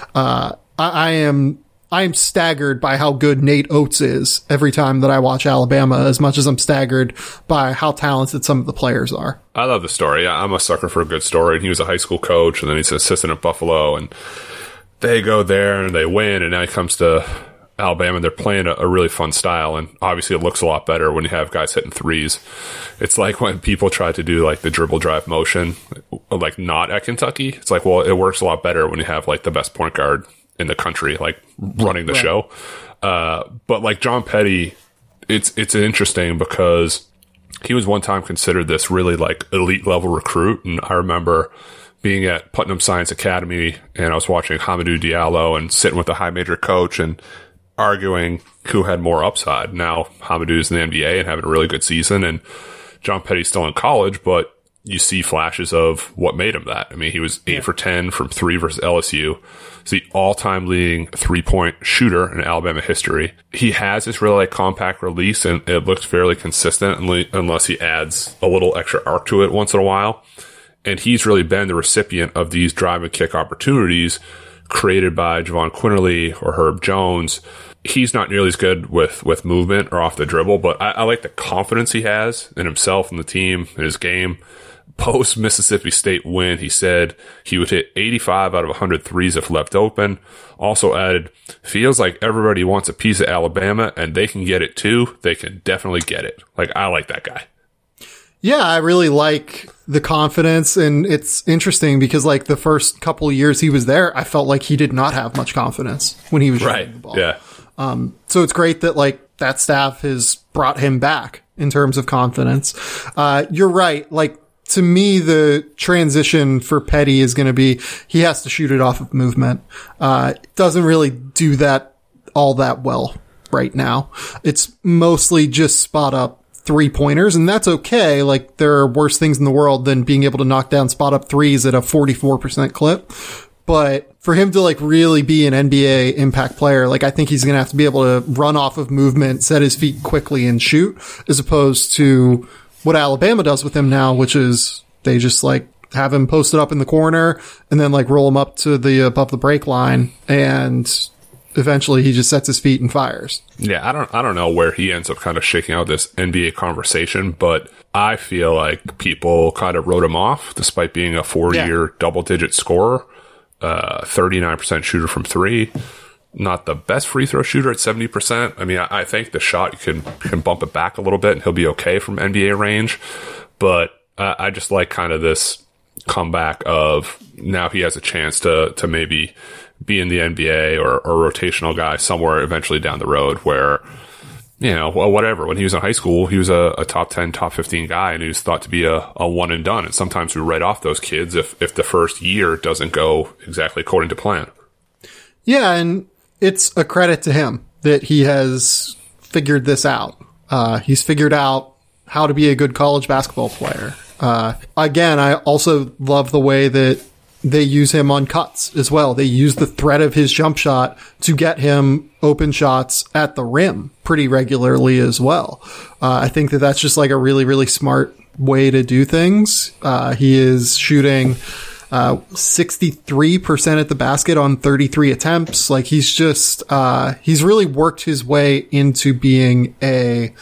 uh I, I am I am staggered by how good Nate Oates is every time that I watch Alabama, as much as I'm staggered by how talented some of the players are. I love the story. I'm a sucker for a good story. And he was a high school coach, and then he's an assistant at Buffalo, and they go there and they win. And now he comes to Alabama, and they're playing a, a really fun style. And obviously, it looks a lot better when you have guys hitting threes. It's like when people try to do like the dribble drive motion, like not at Kentucky. It's like, well, it works a lot better when you have like the best point guard in the country, like running the right. show. Uh, but like John Petty, it's, it's interesting because he was one time considered this really like elite level recruit. And I remember being at Putnam Science Academy and I was watching Hamidou Diallo and sitting with the high major coach and arguing who had more upside. Now Hamidou's in the N B A and having a really good season, and John Petty's still in college, but you see flashes of what made him that. I mean, he was eight yeah. for ten from three versus L S U. He's the all-time leading three-point shooter in Alabama history. He has this really like compact release, and it looks fairly consistent unless he adds a little extra arc to it once in a while. And he's really been the recipient of these drive and kick opportunities created by Javon Quinterly or Herb Jones. He's not nearly as good with, with movement or off the dribble, but I, I like the confidence he has in himself and the team and his game. Post Mississippi State win, he said he would hit eighty-five out of one hundred threes if left open. Also added, feels like everybody wants a piece of Alabama and they can get it too. They can definitely get it. Like, I like that guy. Yeah, I really like the confidence, and it's interesting because like the first couple of years he was there, I felt like he did not have much confidence when he was right. shooting the ball. Yeah. Um, so it's great that like that staff has brought him back in terms of confidence. Uh, you're right. Like, to me, the transition for Petty is going to be he has to shoot it off of movement. Uh, doesn't really do that all that well right now. It's mostly just spot up three pointers, and that's okay. Like, there are worse things in the world than being able to knock down spot up threes at a forty-four percent clip. But for him to like really be an N B A impact player, like I think he's going to have to be able to run off of movement, set his feet quickly and shoot, as opposed to what Alabama does with him now, which is they just like have him posted up in the corner and then like roll him up to the above the break line, and eventually he just sets his feet and fires. Yeah, I don't I don't know where he ends up kind of shaking out this N B A conversation, but I feel like people kind of wrote him off despite being a four-year yeah. double-digit scorer, uh, thirty-nine percent shooter from three. Not the best free throw shooter at seventy percent. I mean, I, I think the shot, you can, can bump it back a little bit and he'll be okay from N B A range. But uh, I just like kind of this comeback of now he has a chance to, to maybe be in the N B A or, or rotational guy somewhere eventually down the road where, you know, well, whatever. When he was in high school, he was a, a top ten, top fifteen guy, and he was thought to be a, a one and done. And sometimes we write off those kids if, if the first year doesn't go exactly according to plan. Yeah, and it's a credit to him that he has figured this out. Uh, he's figured out how to be a good college basketball player. Uh, again, I also love the way that they use him on cuts as well. They use the threat of his jump shot to get him open shots at the rim pretty regularly as well. Uh, I think that that's just like a really, really smart way to do things. Uh, he is shooting uh, sixty-three percent at the basket on thirty-three attempts. Like he's just, uh, he's really worked his way into being a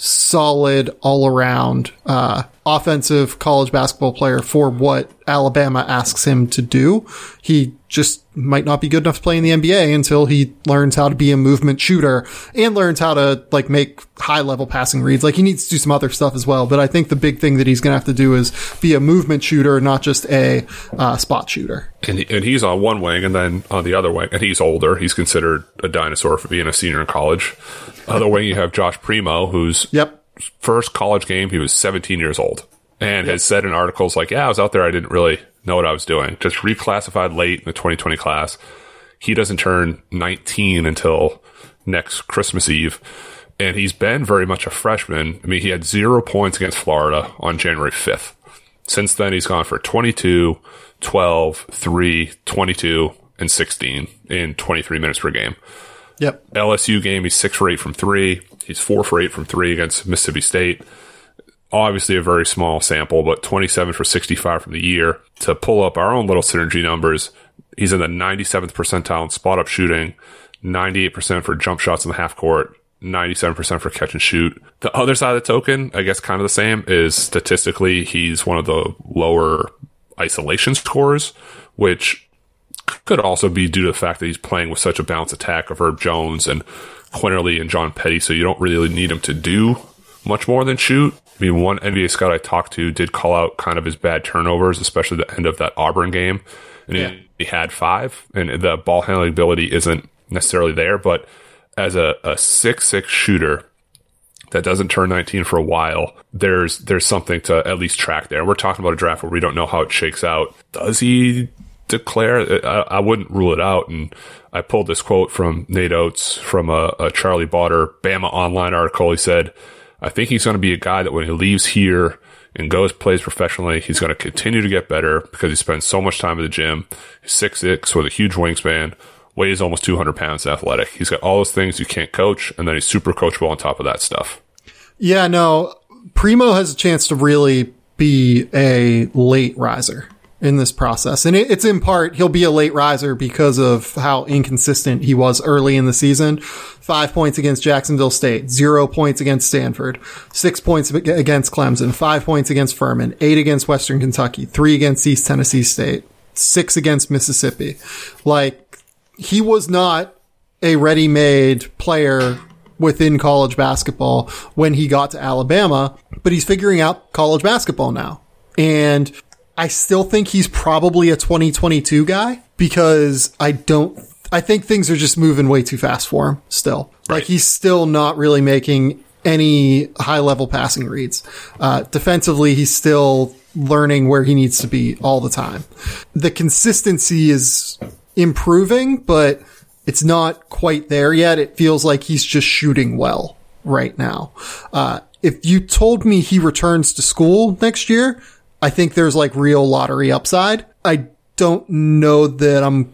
solid all around, uh, offensive college basketball player for what Alabama asks him to do. He just might not be good enough to play in the N B A until he learns how to be a movement shooter and learns how to like make high level passing reads. Like he needs to do some other stuff as well. But I think the big thing that he's going to have to do is be a movement shooter, not just a uh, spot shooter. And, he, and he's on one wing and then on the other wing, and he's older. He's considered a dinosaur for being a senior in college. Other wing, you have Josh Primo, who's yep. first college game, he was seventeen years old and has said in articles like, yeah, I was out there. I didn't really know what I was doing. Just reclassified late in the twenty twenty class. He doesn't turn nineteen until next Christmas Eve. And he's been very much a freshman. I mean, he had zero points against Florida on January fifth. Since then, he's gone for twenty-two, twelve, three, twenty-two, and sixteen in twenty-three minutes per game. Yep. L S U game, he's six for eight from three. He's four for eight from three against Mississippi State. Obviously a very small sample, but twenty-seven for sixty-five from the year. To pull up our own little synergy numbers, he's in the ninety-seventh percentile in spot-up shooting, ninety-eight percent for jump shots in the half court, ninety-seven percent for catch and shoot. The other side of the token, I guess kind of the same, is statistically he's one of the lower isolation scorers, which could also be due to the fact that he's playing with such a balanced attack of Herb Jones and Quinterly and John Petty, so you don't really need him to do much more than shoot. I mean, one N B A scout I talked to did call out kind of his bad turnovers, especially the end of that Auburn game. And yeah. he, he had five, and the ball handling ability isn't necessarily there. But as a, a six six shooter that doesn't turn nineteen for a while, there's there's something to at least track there. We're talking about a draft where we don't know how it shakes out. Does he declare? I, I wouldn't rule it out. And I pulled this quote from Nate Oates from a, a Charlie Bauder Bama Online article. He said, I think he's going to be a guy that when he leaves here and goes plays professionally, he's going to continue to get better because he spends so much time at the gym. He's six six with a huge wingspan, weighs almost two hundred pounds, athletic. He's got all those things you can't coach, and then he's super coachable on top of that stuff. Yeah, no, Primo has a chance to really be a late riser in this process. And it, it's in part, he'll be a late riser because of how inconsistent he was early in the season. Five points against Jacksonville State, zero points against Stanford, six points against Clemson, five points against Furman, eight against Western Kentucky, three against East Tennessee State, six against Mississippi. Like, he was not a ready-made player within college basketball when he got to Alabama, but he's figuring out college basketball now. And I still think he's probably a twenty twenty-two guy because I don't, I think things are just moving way too fast for him still. Right. Like he's still not really making any high level passing reads. Uh, defensively, he's still learning where he needs to be all the time. The consistency is improving, but it's not quite there yet. It feels like he's just shooting well right now. Uh, if you told me he returns to school next year, I think there's like real lottery upside. I don't know that I'm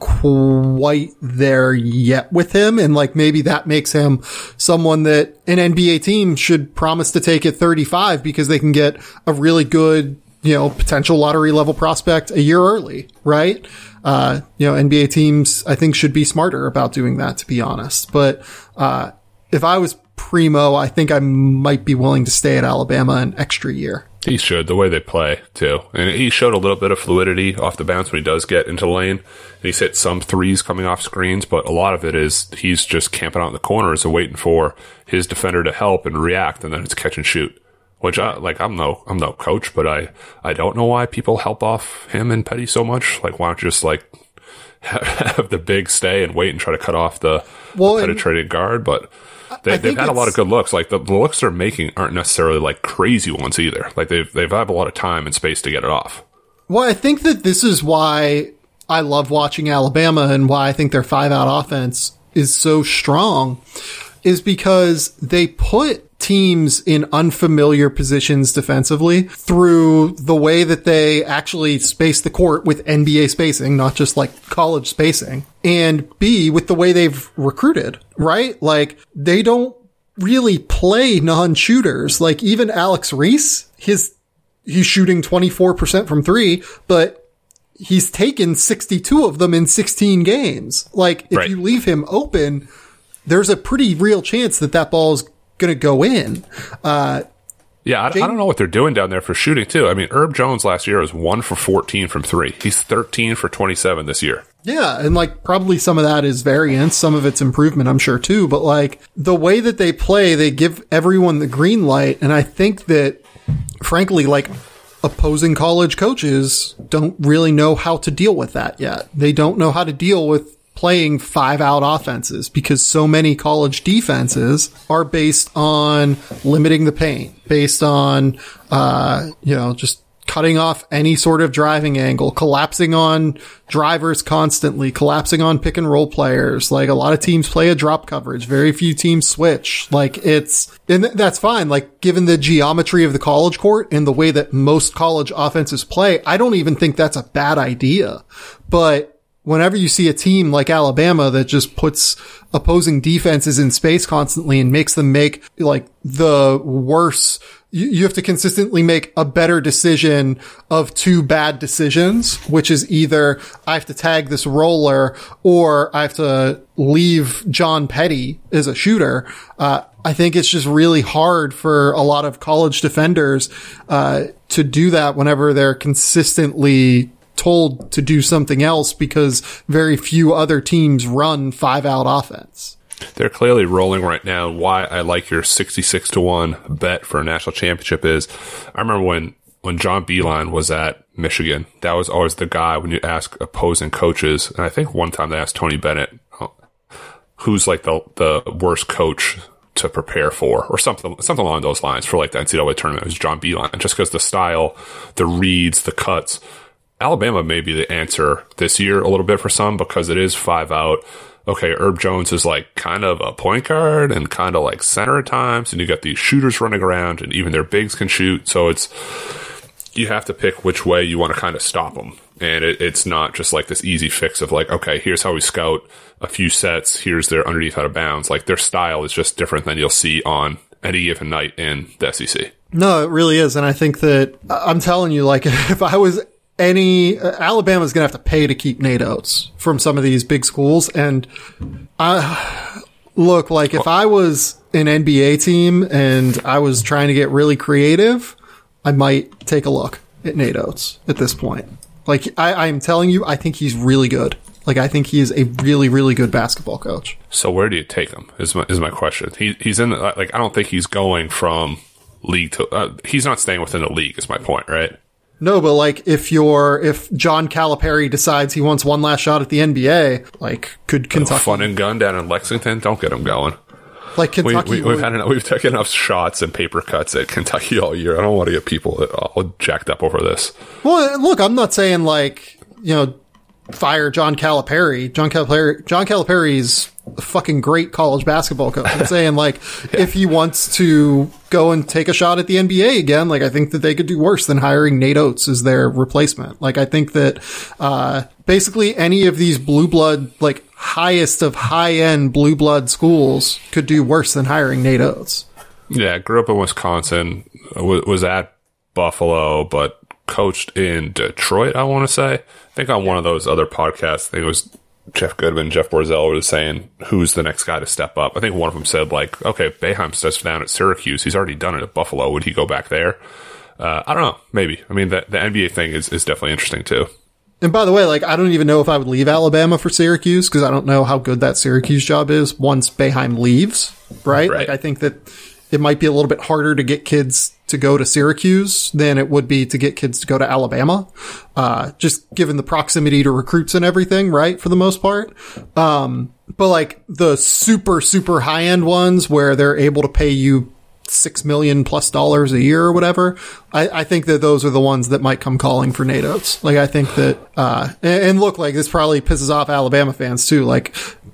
quite there yet with him. And like maybe that makes him someone that an N B A team should promise to take at thirty-five because they can get a really good, you know, potential lottery level prospect a year early, right? Uh, you know, N B A teams I think should be smarter about doing that, to be honest. But, uh, if I was Primo, I think I might be willing to stay at Alabama an extra year. He should, the way they play, too. And he showed a little bit of fluidity off the bounce when he does get into the lane. He's hit some threes coming off screens, but a lot of it is he's just camping out in the corners and waiting for his defender to help and react, and then it's catch and shoot. Which, I, like, I'm no I'm no coach, but I, I don't know why people help off him and Petty so much. Like, why don't you just, like, have the big stay and wait and try to cut off the, well, the penetrating guard? But They, they've had a lot of good looks. Like the, the looks they're making aren't necessarily like crazy ones either. Like they've they've had a lot of time and space to get it off. Well, I think that this is why I love watching Alabama and why I think their five out offense is so strong is because they put teams in unfamiliar positions defensively through the way that they actually space the court with N B A spacing, not just like college spacing, and B, with the way they've recruited, right? Like, they don't really play non-shooters. Like, even Alex Reese, his, he's shooting twenty-four percent from three, but he's taken sixty-two of them in sixteen games. Like, if right. you leave him open, there's a pretty real chance that that ball is going to go in. Uh, yeah, I, Jayden, I don't know what they're doing down there for shooting, too. I mean, Herb Jones last year was one for fourteen from three. He's thirteen for twenty-seven this year. Yeah, and like probably some of that is variance, some of it's improvement, I'm sure, too. But like the way that they play, they give everyone the green light. And I think that, frankly, like opposing college coaches don't really know how to deal with that yet. They don't know how to deal with playing five out offenses because so many college defenses are based on limiting the paint, based on, uh, you know, just cutting off any sort of driving angle, collapsing on drivers constantly, collapsing on pick and roll players. Like, a lot of teams play a drop coverage. Very few teams switch. Like, it's, and th- that's fine. Like, given the geometry of the college court and the way that most college offenses play, I don't even think that's a bad idea. But whenever you see a team like Alabama that just puts opposing defenses in space constantly and makes them make like the worse, you, you have to consistently make a better decision of two bad decisions, which is either I have to tag this roller or I have to leave John Petty as a shooter. Uh, I think it's just really hard for a lot of college defenders, uh, to do that whenever they're consistently told to do something else because very few other teams run five out offense. They're clearly rolling right now. Why I like your sixty-six to one bet for a national championship is I remember when, when John Beilein was at Michigan, that was always the guy when you ask opposing coaches. And I think one time they asked Tony Bennett, who's like the, the worst coach to prepare for, or something, something along those lines for like the N C double A tournament. It was John Beilein. And just because the style, the reads, the cuts, Alabama may be the answer this year a little bit for some because it is five out. Okay, Herb Jones is like kind of a point guard and kind of like center at times, and you got these shooters running around, and even their bigs can shoot. So it's, you have to pick which way you want to kind of stop them. And it, it's not just like this easy fix of like, okay, here's how we scout a few sets. Here's their underneath out of bounds. Like, their style is just different than you'll see on any given night in the S E C. No, it really is. And I think that I'm telling you, like, if I was any, uh, Alabama's going to have to pay to keep Nate Oates from some of these big schools. And I look, like, if I was an N B A team and I was trying to get really creative, I might take a look at Nate Oates at this point. Like, I, I'm telling you, I think he's really good. Like, I think he is a really, really good basketball coach. So where do you take him is my, is my question. He, he's in the, like, I don't think he's going from league to, uh, he's not staying within the league is my point, right? No, but like, if you're, if John Calipari decides he wants one last shot at the N B A, like, could Kentucky... Fun and gun down in Lexington? Don't get him going. Like, Kentucky... We, we, we've, had enough, we've taken enough shots and paper cuts at Kentucky all year. I don't want to get people all jacked up over this. Well, look, I'm not saying, like, you know, fire John Calipari. John Calipari, John Calipari's a fucking great college basketball coach. I'm saying, like, yeah. if he wants to go and take a shot at the N B A again, like, I think that they could do worse than hiring Nate Oates as their replacement. Like, I think that, uh, basically any of these blue blood, like, highest of high-end blue blood schools could do worse than hiring Nate Oates. Yeah, grew up in Wisconsin, was, was at Buffalo, but coached in Detroit, I want to say. I think on one of those other podcasts, I think it was Jeff Goodman, Jeff Borzel was saying, who's the next guy to step up? I think one of them said, like, okay, Boeheim steps down at Syracuse. He's already done it at Buffalo. Would he go back there? Uh, I don't know. Maybe. I mean, the, the N B A thing is, is definitely interesting, too. And by the way, like, I don't even know if I would leave Alabama for Syracuse because I don't know how good that Syracuse job is once Boeheim leaves, right? right? Like, I think that it might be a little bit harder to get kids to go to Syracuse than it would be to get kids to go to Alabama, uh, just given the proximity to recruits and everything, right, for the most part. Um, but, like, the super, super high-end ones where they're able to pay you six million plus dollars a year or whatever, I, I think that those are the ones that might come calling for Nate Oates. Like, I think that, uh, and, and look, like, this probably pisses off Alabama fans too. Like,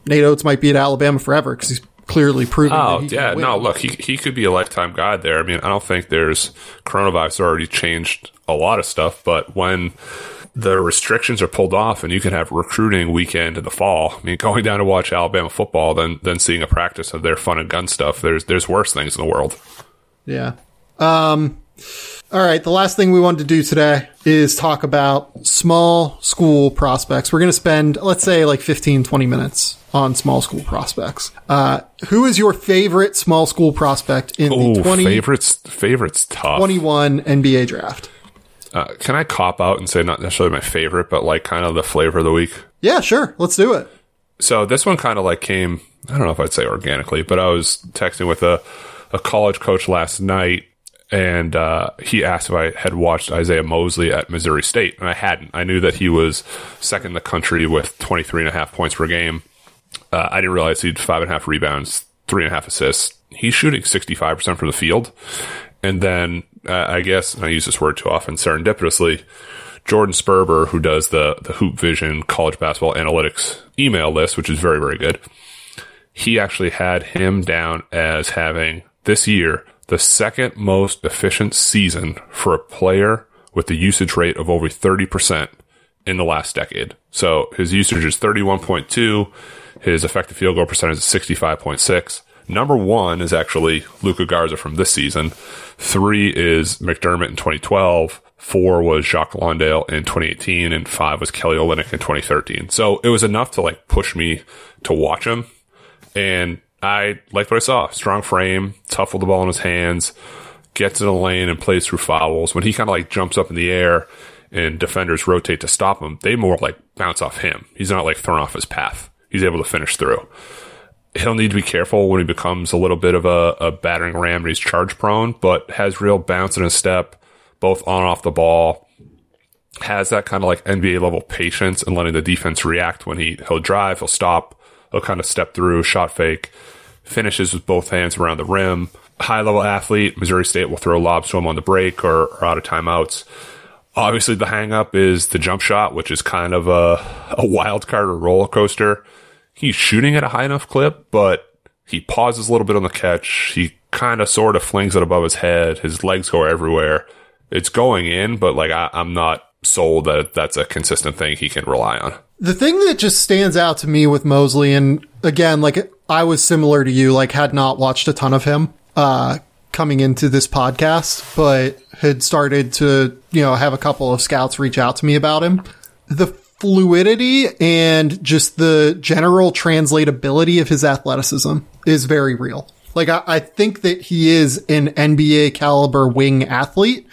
Nate Oates might be at Alabama forever because he's clearly proven. Oh, that he yeah. can win. No, look, he he could be a lifetime guy there. I mean, I don't think there's coronavirus already changed a lot of stuff, but when the restrictions are pulled off and you can have recruiting weekend in the fall, I mean, going down to watch Alabama football, then then seeing a practice of their fun and gun stuff, there's there's worse things in the world. Yeah. Um, all right. The last thing we wanted to do today is talk about small school prospects. We're going to spend, let's say, like fifteen, twenty minutes on small school prospects. Uh, who is your favorite small school prospect in Ooh, the twenty favorites, favorites tough. twenty-one N B A draft? Uh, can I cop out and say not necessarily my favorite, but like kind of the flavor of the week? Yeah, sure. Let's do it. So this one kind of like came, I don't know if I'd say organically, but I was texting with a, a college coach last night, and uh, he asked if I had watched Isaiah Mosley at Missouri State, and I hadn't. I knew that he was second in the country with twenty-three and a half points per game. Uh, I didn't realize he'd five and a half rebounds, three and a half assists. He's shooting sixty-five percent from the field. And then, uh, I guess, and I use this word too often, serendipitously, Jordan Sperber, who does the, the Hoop Vision college basketball analytics email list, which is very, very good, he actually had him down as having, this year, the second most efficient season for a player with the usage rate of over thirty percent in the last decade. So his usage is thirty-one point two. His effective field goal percentage is sixty-five point six. Number one is actually Luka Garza from this season. Three is McDermott in twenty twelve. Four was Jacques Londale in twenty eighteen. And five was Kelly Olynyk in twenty thirteen. So it was enough to like push me to watch him. And I liked what I saw. Strong frame, tough with the ball in his hands, gets in the lane and plays through fouls. When he kind of like jumps up in the air and defenders rotate to stop him, they more like bounce off him. He's not like thrown off his path. He's able to finish through. He'll need to be careful when he becomes a little bit of a, a battering ram and he's charge prone, but has real bounce in his step, both on and off the ball. Has that kind of like N B A level patience and letting the defense react when he, he'll drive, he'll stop, he'll kind of step through, shot fake, finishes with both hands around the rim. High level athlete. Missouri State will throw lobs to him on the break or, or out of timeouts. Obviously, the hang up is the jump shot, which is kind of a, a wild card or roller coaster. He's shooting at a high enough clip, but he pauses a little bit on the catch. He kind of sort of flings it above his head. His legs go everywhere. It's going in, but like I, I'm not sold that that's a consistent thing he can rely on. The thing that just stands out to me with Mosley, and again, like I was similar to you, like had not watched a ton of him uh, coming into this podcast, but had started to, you know, have a couple of scouts reach out to me about him. The fluidity and just the general translatability of his athleticism is very real. Like, I, I think that he is an N B A caliber wing athlete,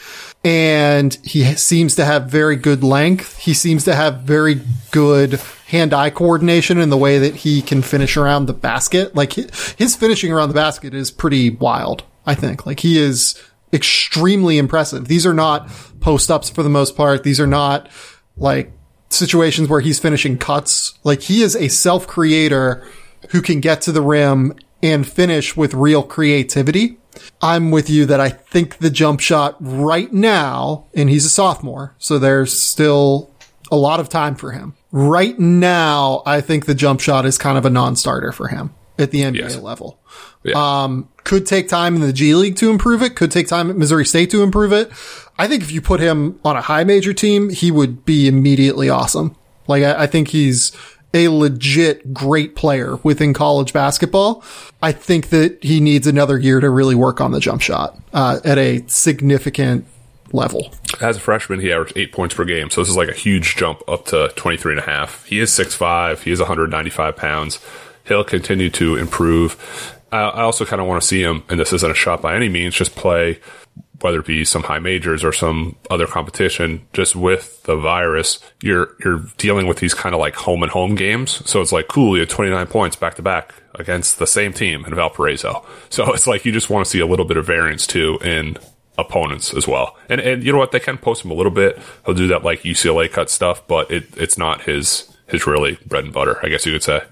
and he seems to have very good length. He seems to have very good hand-eye coordination in the way that he can finish around the basket. Like, his finishing around the basket is pretty wild, I think. Like, he is extremely impressive. These are not post-ups for the most part. These are not, like, situations where he's finishing cuts. Like, he is a self-creator who can get to the rim and finish with real creativity. I'm with you that I think the jump shot right now, and he's a sophomore, so there's still a lot of time for him. Right now, I think the jump shot is kind of a non-starter for him at the N B A yes. level. Yeah. Um, could take time in the G League to improve it. Could take time at Missouri State to improve it. I think if you put him on a high major team, he would be immediately awesome. Like, I, I think he's a legit great player within college basketball. I think that he needs another year to really work on the jump shot uh, at a significant level. As a freshman, he averaged eight points per game. So this is like a huge jump up to twenty-three and a half. He is six five. He is one hundred ninety-five pounds. He'll continue to improve. I also kind of want to see him, and this isn't a shot by any means, just play, whether it be some high majors or some other competition, just with the virus. You're you're dealing with these kind of like home and home games. So it's like, cool, you had twenty-nine points back to back against the same team in Valparaiso. So it's like you just want to see a little bit of variance too in opponents as well. And and you know what? They can post him a little bit. He'll do that like U C L A cut stuff, but it it's not his his really bread and butter, I guess you could say.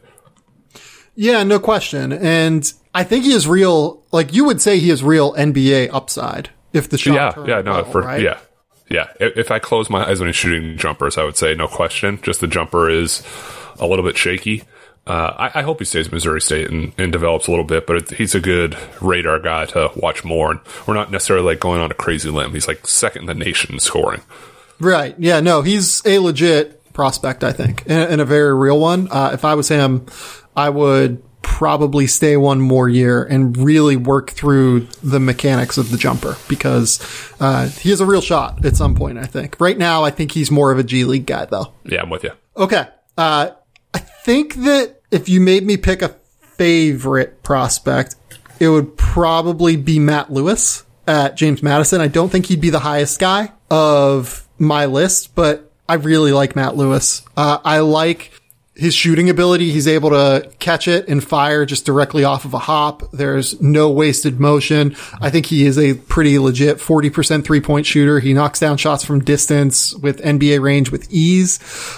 Yeah, no question. And I think he is real, like you would say he is real N B A upside if the shot yeah, turned yeah, no, well, for, right? yeah, yeah. If, if I close my eyes when he's shooting jumpers, I would say no question. Just the jumper is a little bit shaky. Uh, I, I hope he stays at Missouri State and, and develops a little bit, but it, he's a good radar guy to watch more. And we're not necessarily like going on a crazy limb. He's like second in the nation in scoring. Right. Yeah, no, he's a legit prospect, I think, and, and a very real one. Uh, if I was him, I would probably stay one more year and really work through the mechanics of the jumper because uh, he has a real shot at some point, I think. Right now, I think he's more of a G League guy, though. Yeah, I'm with you. Okay. Uh, I think that if you made me pick a favorite prospect, it would probably be Matt Lewis at James Madison. I don't think he'd be the highest guy of my list, but I really like Matt Lewis. Uh, I like his shooting ability. He's able to catch it and fire just directly off of a hop. There's no wasted motion. I think he is a pretty legit forty percent three-point shooter. He knocks down shots from distance with N B A range with ease.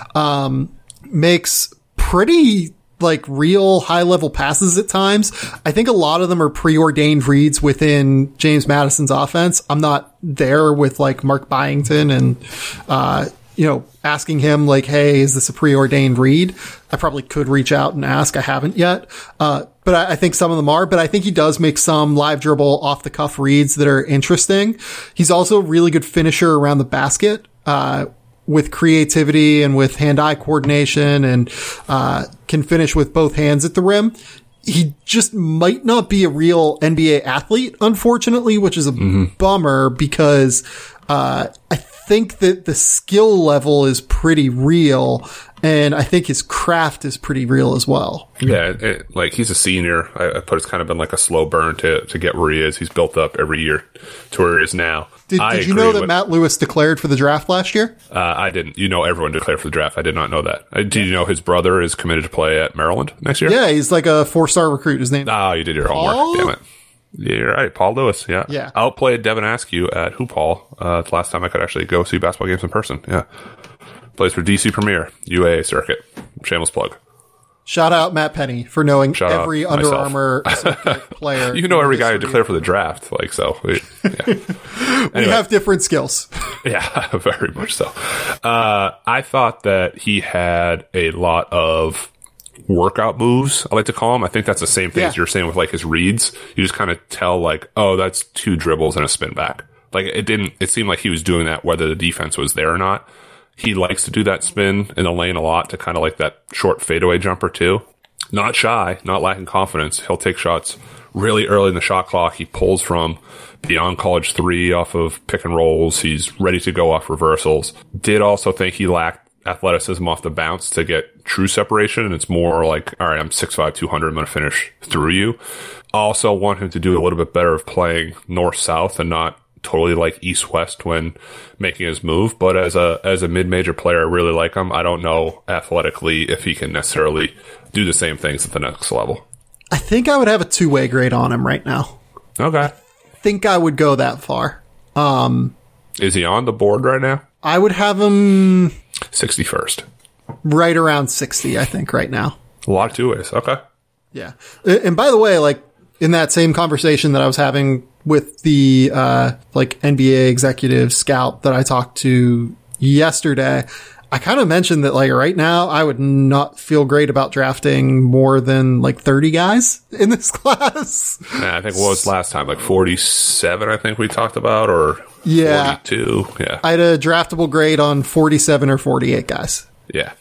Um, makes pretty like real high level passes at times. I think a lot of them are preordained reads within James Madison's offense. I'm not there with like Mark Byington and, uh, you know, asking him like, hey, is this a preordained read? I probably could reach out and ask. I haven't yet. Uh, but I, I think some of them are, but I think he does make some live dribble off the cuff reads that are interesting. He's also a really good finisher around the basket, uh, with creativity and with hand-eye coordination and, uh, can finish with both hands at the rim. He just might not be a real N B A athlete, unfortunately, which is a mm-hmm. bummer because, uh, I think that the skill level is pretty real, and I think his craft is pretty real as well. Yeah, it, like he's a senior, I, I put it's kind of been like a slow burn to to get where he is. He's built up every year to where he is now. Did, did you know that with, Matt Lewis declared for the draft last year? Uh, I didn't. You know, everyone declared for the draft. I did not know that. Uh, did you know his brother is committed to play at Maryland next year? Yeah, he's like a four-star recruit. His name. Oh, you did your Paul? homework. Damn it. Yeah, you're right. Paul Lewis. Yeah. Yeah. Outplayed Devin Askew at Hoop Hall. Uh, it's the last time I could actually go see basketball games in person. Yeah. Plays for D C Premier, U A A circuit. Shameless plug. Shout out Matt Penny for knowing Shout every Under myself. Armour player. You know every guy who declared for the draft. Like, so. We, yeah. we anyway. have different skills. Yeah, very much so. Uh, I thought that he had a lot of workout moves, I like to call them. I think that's the same thing yeah. as you're saying with like his reads. You just kind of tell like, oh, that's two dribbles and a spin back. Like it didn't, it seemed like he was doing that whether the defense was there or not. He likes to do that spin in the lane a lot to kind of like that short fadeaway jumper too. Not shy, not lacking confidence. He'll take shots really early in the shot clock. He pulls from beyond college three off of pick and rolls. He's ready to go off reversals. Did also think he lacked athleticism off the bounce to get true separation. And it's more like, all right, I'm six five, two hundred. I'm going to finish through you. Also want him to do a little bit better of playing north-south and not totally like east-west when making his move. But as a, as a mid-major player, I really like him. I don't know athletically if he can necessarily do the same things at the next level. I think I would have a two-way grade on him right now. Okay. I think I would go that far. Um, Is he on the board right now? I would have him sixty-first. Right around sixty, I think, right now. A lot of two ways. Okay. Yeah. And by the way, like in that same conversation that I was having with the uh like N B A executive scout that I talked to yesterday, I kind of mentioned that like right now I would not feel great about drafting more than like thirty guys in this class. Yeah, I think what was last time? Like forty-seven, I think we talked about, or yeah. forty-two. Yeah. I had a draftable grade on forty-seven or forty-eight guys. Yeah.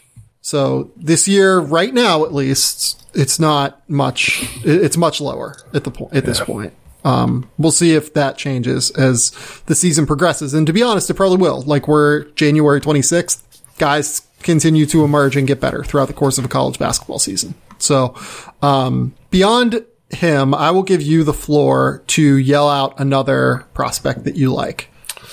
So this year, right now at least, it's not much, it's much lower at the point, at this yeah. point. Um, we'll see if that changes as the season progresses. And to be honest, it probably will. Like we're January twenty-sixth, guys continue to emerge and get better throughout the course of a college basketball season. So, um, beyond him, I will give you the floor to yell out another prospect that you like.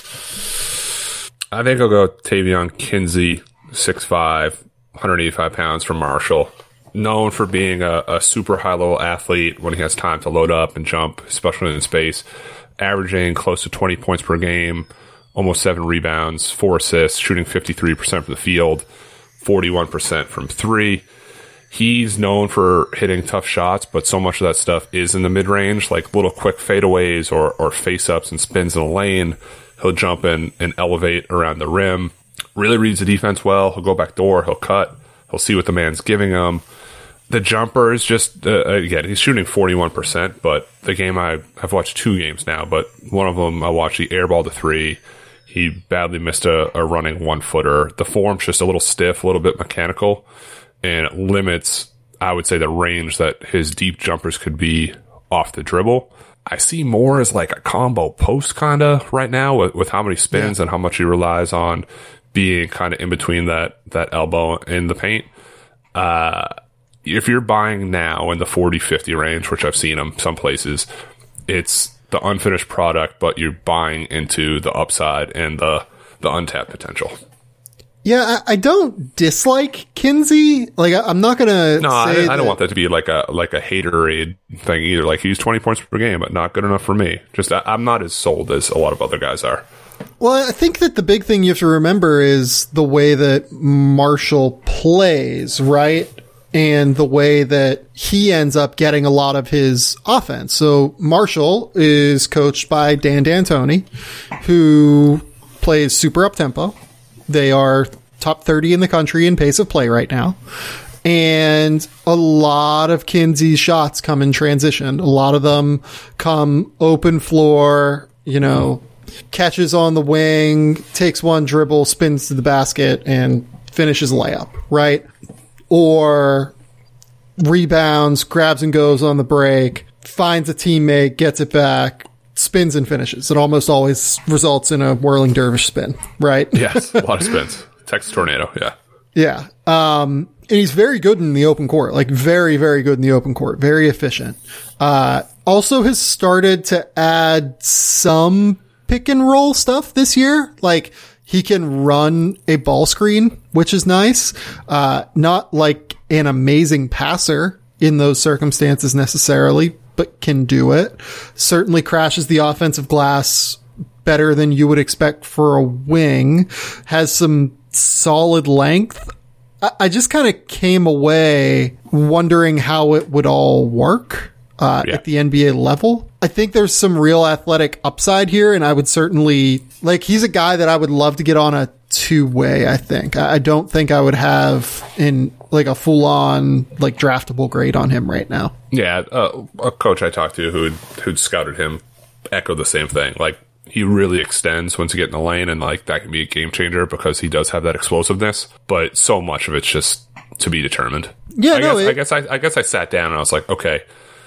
I think I'll go Tavion Kinsey, six five, one hundred eighty-five pounds from Marshall. Known for being a, a super high-level athlete when he has time to load up and jump, especially in space. Averaging close to twenty points per game, almost seven rebounds, four assists, shooting fifty-three percent from the field, forty-one percent from three. He's known for hitting tough shots, but so much of that stuff is in the mid-range, like little quick fadeaways or, or face-ups and spins in the lane. He'll jump in and elevate around the rim. Really reads the defense well. He'll go back door. He'll cut. He'll see what the man's giving him. The jumper is just, uh, again, he's shooting forty-one percent, but the game I, I've watched two games now, but one of them I watched the airball to three. He badly missed a, a running one-footer. The form's just a little stiff, a little bit mechanical, and it limits, I would say, the range that his deep jumpers could be off the dribble. I see more as like a combo post kind of right now with, with how many spins yeah. and how much he relies on being kind of in between that, that elbow and the paint. Uh, if you're buying now in the forty fifty range, which I've seen them some places, it's the unfinished product, but you're buying into the upside and the, the untapped potential. Yeah, I, I don't dislike Kinsey. Like, I, I'm not gonna. No, say I, I don't want that to be like a like a haterade thing either. Like, he's twenty points per game, but not good enough for me. Just I, I'm not as sold as a lot of other guys are. Well, I think that the big thing you have to remember is the way that Marshall plays, right? And the way that he ends up getting a lot of his offense. So Marshall is coached by Dan D'Antoni, who plays super up-tempo. They are top thirty in the country in pace of play right now. And a lot of Kinsey's shots come in transition. A lot of them come open floor, you know, catches on the wing, takes one dribble, spins to the basket, and finishes a layup, right? Or rebounds, grabs and goes on the break, finds a teammate, gets it back, spins and finishes. It almost always results in a whirling dervish spin, right? Yes, a lot of spins. Texas Tornado, yeah. Yeah. Um, and he's very good in the open court, like very, very good in the open court, very efficient. Uh, also has started to add some pick and roll stuff this year. Like, he can run a ball screen, which is nice. Uh, not like an amazing passer in those circumstances necessarily, but can do it. Certainly crashes the offensive glass better than you would expect for a wing. Has some solid length. I, I just kind of came away wondering how it would all work uh, yeah. at the N B A level. I think there's some real athletic upside here, and I would certainly, like, he's a guy that I would love to get on a two-way, I think. I, I don't think I would have in, like, a full-on, like, draftable grade on him right now. Yeah, uh, a coach I talked to who'd, who'd scouted him echoed the same thing. Like, he really extends once you get in the lane, and, like, that can be a game changer because he does have that explosiveness, but so much of it's just to be determined. Yeah, I no, guess, it, I guess I, I guess I sat down and I was like, okay,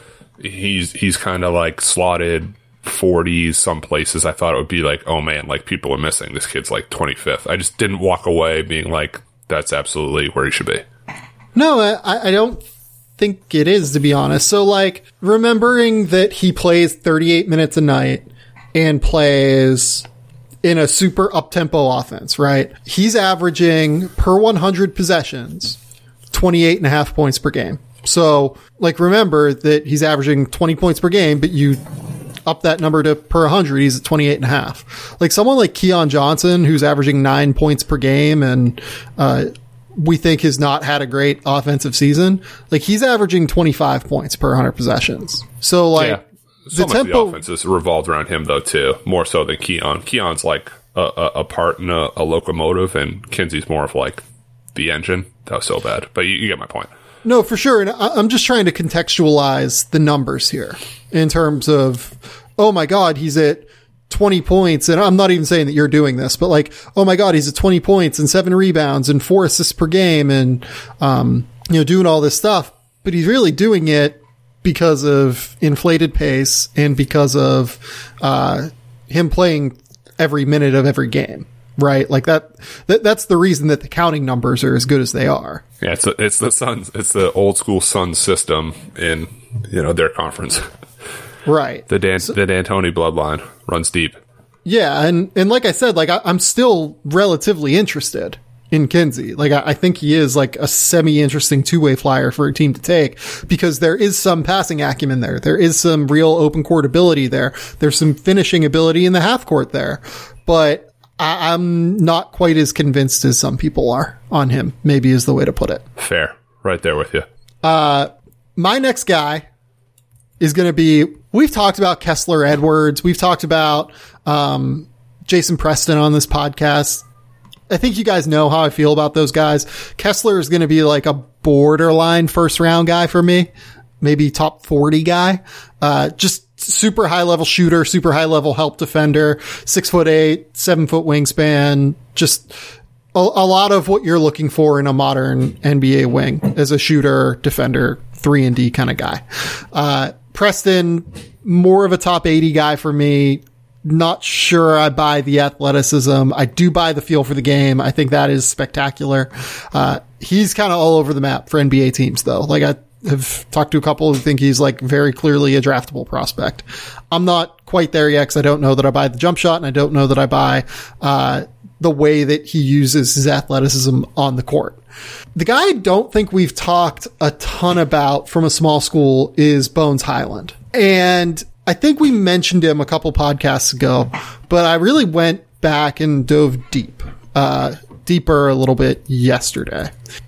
he's he's kind of like slotted forties some places. I thought it would be like, oh man, like people are missing. This kid's like twenty-fifth. I just didn't walk away being like, that's absolutely where he should be. No, I, I don't think it is, to be honest. So, like, remembering that he plays thirty-eight minutes a night and plays in a super up-tempo offense, right? He's averaging per one hundred possessions, twenty-eight and a half points per game. So, like, remember that he's averaging twenty points per game, but you up that number to per one hundred, he's at twenty-eight and a half. Like, someone like Keon Johnson, who's averaging nine points per game and, uh, we think has not had a great offensive season. Like, he's averaging twenty-five points per one hundred possessions. So, like, yeah. So the much tempo, of the offense is revolved around him, though, too. More so than Keon. Keon's like a, a, a part in a, a locomotive, and Kinsey's more of like the engine. That was so bad. But you, you get my point. No, for sure. And I, I'm just trying to contextualize the numbers here in terms of, oh my God, he's at twenty points. And I'm not even saying that you're doing this, but like, oh my God, he's at twenty points and seven rebounds and four assists per game and, um, you know, doing all this stuff. But he's really doing it because of inflated pace and because of, uh, him playing every minute of every game. Right, like that, that. That's the reason that the counting numbers are as good as they are. Yeah, it's a, it's the Suns. It's the old school Suns system in, you know, their conference. Right. The Dan so, the D'Antoni bloodline runs deep. Yeah, and and like I said, like I, I'm still relatively interested in Kinsey. Like I, I think he is like a semi-interesting two-way flyer for a team to take because there is some passing acumen there. There is some real open court ability there. There's some finishing ability in the half court there, but I'm not quite as convinced as some people are on him, maybe is the way to put it. Fair. Right there with you. Uh, my next guy is going to be, we've talked about Kessler Edwards. We've talked about, um, Jason Preston on this podcast. I think you guys know how I feel about those guys. Kessler is going to be like a borderline first round guy for me. Maybe top forty guy. Uh, just super high level shooter, super high level help defender, six foot eight, seven foot wingspan. Just a, a lot of what you're looking for in a modern N B A wing as a shooter, defender, three and D kind of guy. Uh, Preston, more of a top eighty guy for me. Not sure I buy the athleticism. I do buy the feel for the game. I think that is spectacular. Uh, he's kind of all over the map for N B A teams though. Like I, have talked to a couple who think he's like very clearly a draftable prospect. I'm not quite there yet because I don't know that I buy the jump shot and I don't know that I buy uh the way that he uses his athleticism on the court. The guy I don't think we've talked a ton about from a small school is Bones Hyland. And I think we mentioned him a couple podcasts ago, but I really went back and dove deep, uh, deeper a little bit yesterday.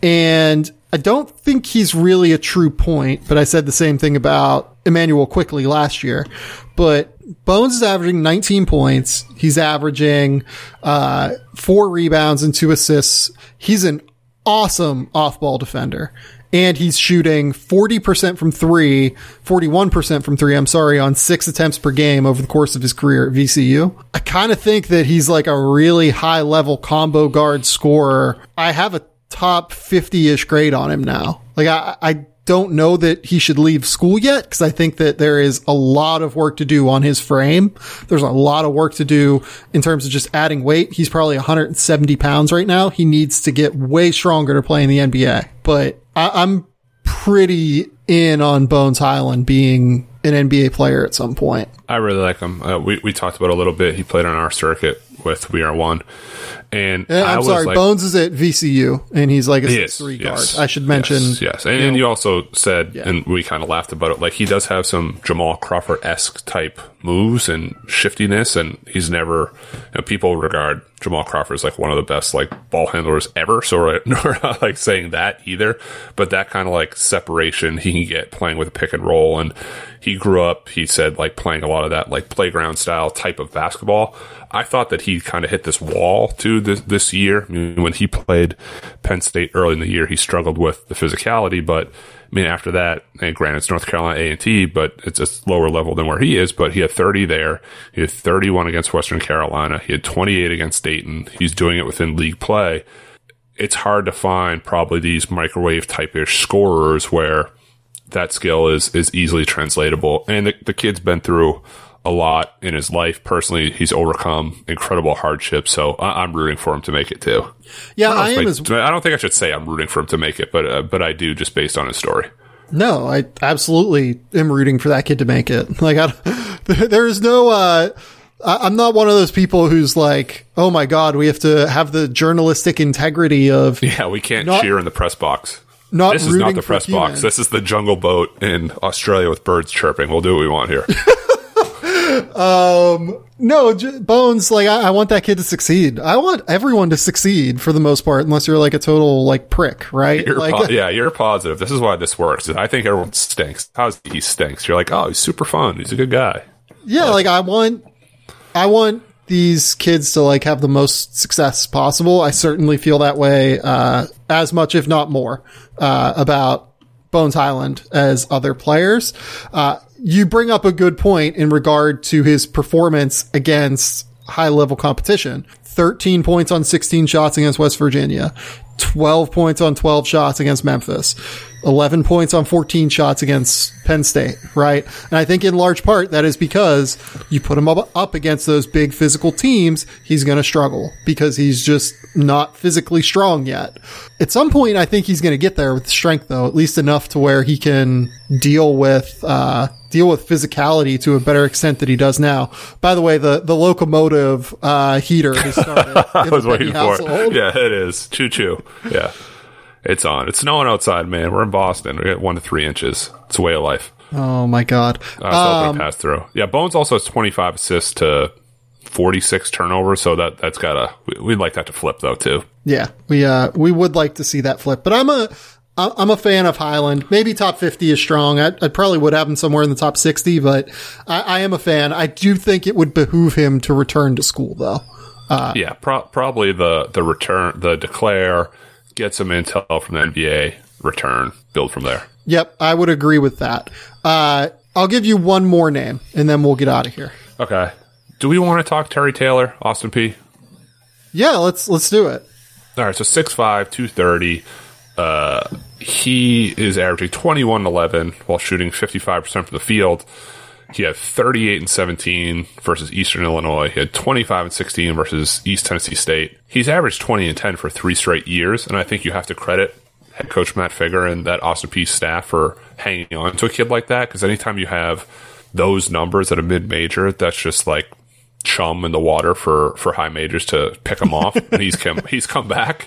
And I don't think he's really a true point, but I said the same thing about Emmanuel Quickley last year. But Bones is averaging nineteen points. He's averaging uh four rebounds and two assists. He's an awesome off-ball defender. And he's shooting forty percent from three, forty-one percent from three, I'm sorry, on six attempts per game over the course of his career at V C U. I kind of think that he's like a really high-level combo guard scorer. I have a top fifty-ish grade on him now. Like, I, I don't know that he should leave school yet because I think that there is a lot of work to do on his frame. There's a lot of work to do in terms of just adding weight. He's probably one hundred seventy pounds right now. He needs to get way stronger to play in the N B A. But I, I'm pretty in on Bones Hyland being an N B A player at some point. I really like him. Uh, we, we talked about it a little bit. He played on our circuit with We Are One. And I'm I was sorry, like, Bones is at V C U, and he's like a six three guard. Yes, I should mention. Yes, yes. And, you, and you also said, yeah. and we kind of laughed about it, like he does have some Jamal Crawford-esque type moves and shiftiness, and he's never, you know, people regard Jamal Crawford as like one of the best like ball handlers ever, so we're, we're not like saying that either, but that kind of like separation he can get playing with a pick and roll, and he grew up, he said, like playing a lot of that like playground style type of basketball. I thought that he kind of hit this wall too this, this year. I mean, when he played Penn State early in the year, he struggled with the physicality, but I mean, after that, and granted, it's North Carolina A and T, but it's a lower level than where he is, but he had thirty there. He had thirty-one against Western Carolina. He had twenty-eight against Dayton. He's doing it within league play. It's hard to find probably these microwave type-ish scorers where that skill is, is easily translatable. And the, the kid's been through a lot in his life. Personally, he's overcome incredible hardship, so I, I'm rooting for him to make it too. Yeah, I, I am. Make, As, I don't think I should say I'm rooting for him to make it, but uh, but I do just based on his story. No, I absolutely am rooting for that kid to make it. Like, I, there is no. Uh, I'm not one of those people who's like, oh my God, we have to have the journalistic integrity of. Yeah, we can't not, cheer in the press box. Not this is not the press box. This is the jungle boat in Australia with birds chirping. We'll do what we want here. um, no, J- Bones, like, I, I want that kid to succeed. I want everyone to succeed for the most part, unless you're like a total, like, prick, right? You're like, po- yeah, you're positive. This is why this works. I think everyone stinks. How's he stinks? You're like, oh, he's super fun. He's a good guy. Yeah, like, I want, I want these kids to, like, have the most success possible. I certainly feel that way, uh, as much, if not more, uh, about Bones Hyland as other players. Uh, you bring up a good point in regard to his performance against high level competition. thirteen points on sixteen shots against West Virginia, twelve points on twelve shots against Memphis, eleven points on fourteen shots against Penn State, right? And I think in large part that is because you put him up, up against those big physical teams, he's going to struggle because he's just not physically strong yet. At some point, I think he's going to get there with strength, though, at least enough to where he can deal with, uh, deal with physicality to a better extent than he does now. By the way, the, the locomotive, uh, heater has started. I was waiting for household. it. Yeah, it is. Choo choo. Yeah. It's on. It's snowing outside, man. We're in Boston. We got one to three inches. It's a way of life. Oh my God. I was um, hoping to pass through. Yeah, Bones also has twenty-five assists to forty-six turnovers, so that, that's gotta, we'd like that to flip though, too. Yeah, we, uh, we would like to see that flip, but I'm a, I'm a fan of Hyland. Maybe top fifty is strong. I, I probably would have him somewhere in the top sixty, but I, I am a fan. I do think it would behoove him to return to school though. Uh, yeah, pro- probably the, the return, the declare, get some intel from the N B A, return, build from there. Yep, I would agree with that. Uh, I'll give you one more name, and then we'll get out of here. Okay. Do we want to talk Terry Taylor, Austin P? Yeah, let's let's do it. All right, so six five, two thirty. Uh, he is averaging twenty-one eleven while shooting fifty-five percent from the field. He had thirty-eight and seventeen versus Eastern Illinois. He had twenty-five and sixteen versus East Tennessee State. He's averaged twenty and ten for three straight years, and I think you have to credit head coach Matt Figger and that Austin Peay staff for hanging on to a kid like that, because anytime you have those numbers at a mid-major, that's just like chum in the water for, for high majors to pick him off. And he's come, he's come back.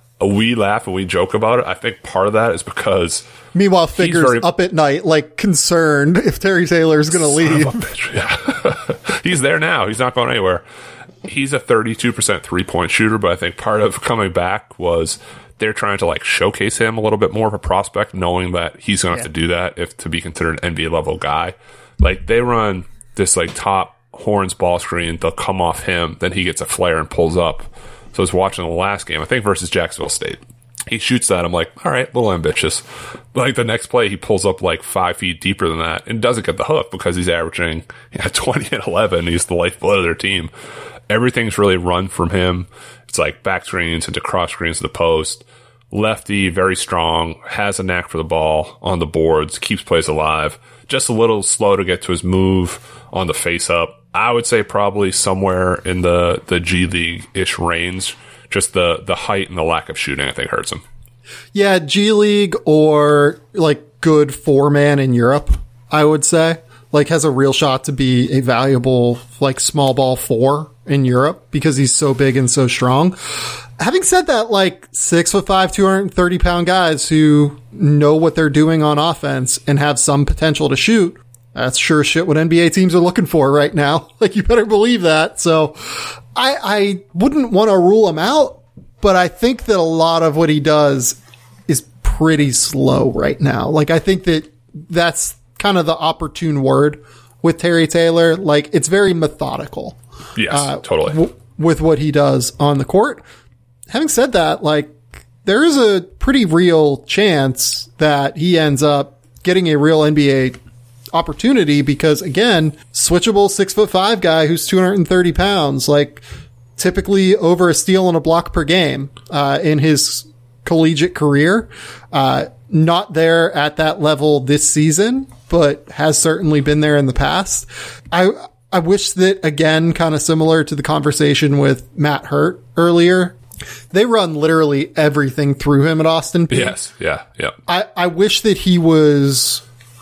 We laugh and we joke about it. I think part of that is because meanwhile, Figger's very, up at night, like concerned if Terry Taylor is going to leave. Bitch, yeah. He's there now. He's not going anywhere. He's a thirty-two percent three-point shooter, but I think part of coming back was they're trying to like showcase him a little bit more of a prospect, knowing that he's going to yeah. have to do that if to be considered an N B A level guy. Like they run this like top horns ball screen, they'll come off him, then he gets a flare and pulls up. So I was watching the last game, I think versus Jacksonville State. He shoots that. I'm like, all right, a little ambitious. Like the next play, he pulls up like five feet deeper than that and doesn't get the hook because he's averaging yeah, twenty and eleven. He's the lifeblood of their team. Everything's really run from him. It's like back screens into cross screens to the post. Lefty, very strong, has a knack for the ball on the boards, keeps plays alive. Just a little slow to get to his move on the face up. I would say probably somewhere in the, the G League-ish range. Just the, the height and the lack of shooting, I think, hurts him. Yeah, G League or like good four-man in Europe, I would say. Like has a real shot to be a valuable like small ball four in Europe because he's so big and so strong. Having said that, like six foot five, two hundred thirty pound guys who know what they're doing on offense and have some potential to shoot, that's sure shit what N B A teams are looking for right now. Like you better believe that. So I, I wouldn't want to rule him out, but I think that a lot of what he does is pretty slow right now. Like I think that that's kind of the opportune word with Terry Taylor. Like it's very methodical. Yes, uh, totally. W- with what he does on the court. Having said that, like there is a pretty real chance that he ends up getting a real N B A opportunity because again, switchable six foot five guy who's two hundred thirty pounds, like typically over a steal and a block per game, uh, in his collegiate career. Uh, not there at that level this season, but has certainly been there in the past. I, I wish that again, kind of similar to the conversation with Matt Hurt earlier, they run literally everything through him at Austin Peay. Yes. Yeah. Yeah. I, I wish that he was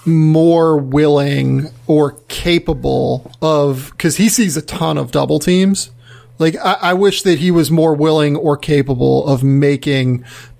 more willing or capable of, because he sees a ton of double teams. Like, I, I wish that he was more willing or capable of making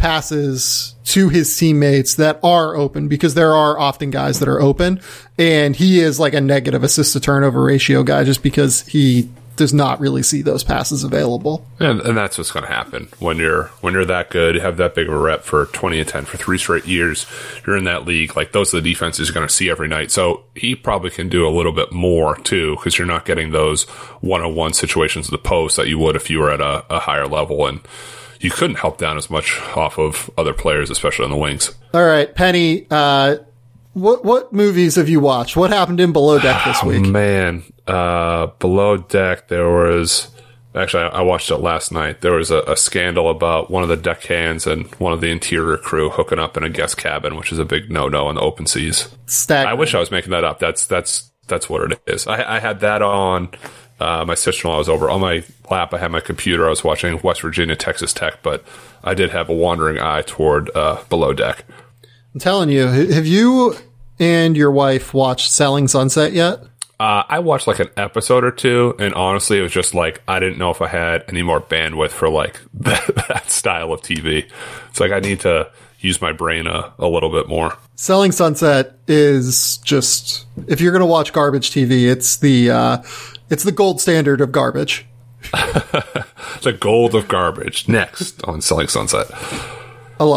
passes to his teammates that are open, because there are often guys that are open, and he is like a negative assist to turnover ratio guy just because he does not really see those passes available. And, and that's what's going to happen when you're when you're that good, have that big of a rep for twenty and ten for three straight years. You're in that league. Like those are the defenses you're going to see every night. So he probably can do a little bit more too, because you're not getting those one-on-one situations at the post that you would if you were at a, a higher level, and you couldn't help down as much off of other players, especially on the wings. All right, Penny. Uh, what what movies have you watched? What happened in Below Deck this week? Oh, man. Uh, Below Deck, there was, actually, I, I watched it last night. There was a, a scandal about one of the deckhands and one of the interior crew hooking up in a guest cabin, which is a big no-no on the open seas. Stagnant. I wish I was making that up. That's, that's, that's what it is. I, I had that on, uh, my sister-in-law was over on my lap. I had my computer. I was watching West Virginia, Texas Tech, but I did have a wandering eye toward, uh, Below Deck. I'm telling you, have you and your wife watched Selling Sunset yet? Uh, I watched like an episode or two, and honestly, it was just like, I didn't know if I had any more bandwidth for like that, that style of T V. It's like, I need to use my brain a, a little bit more. Selling Sunset is just, if you're going to watch garbage T V, it's the, uh, it's the gold standard of garbage. The gold of garbage. Next on Selling Sunset. I love it.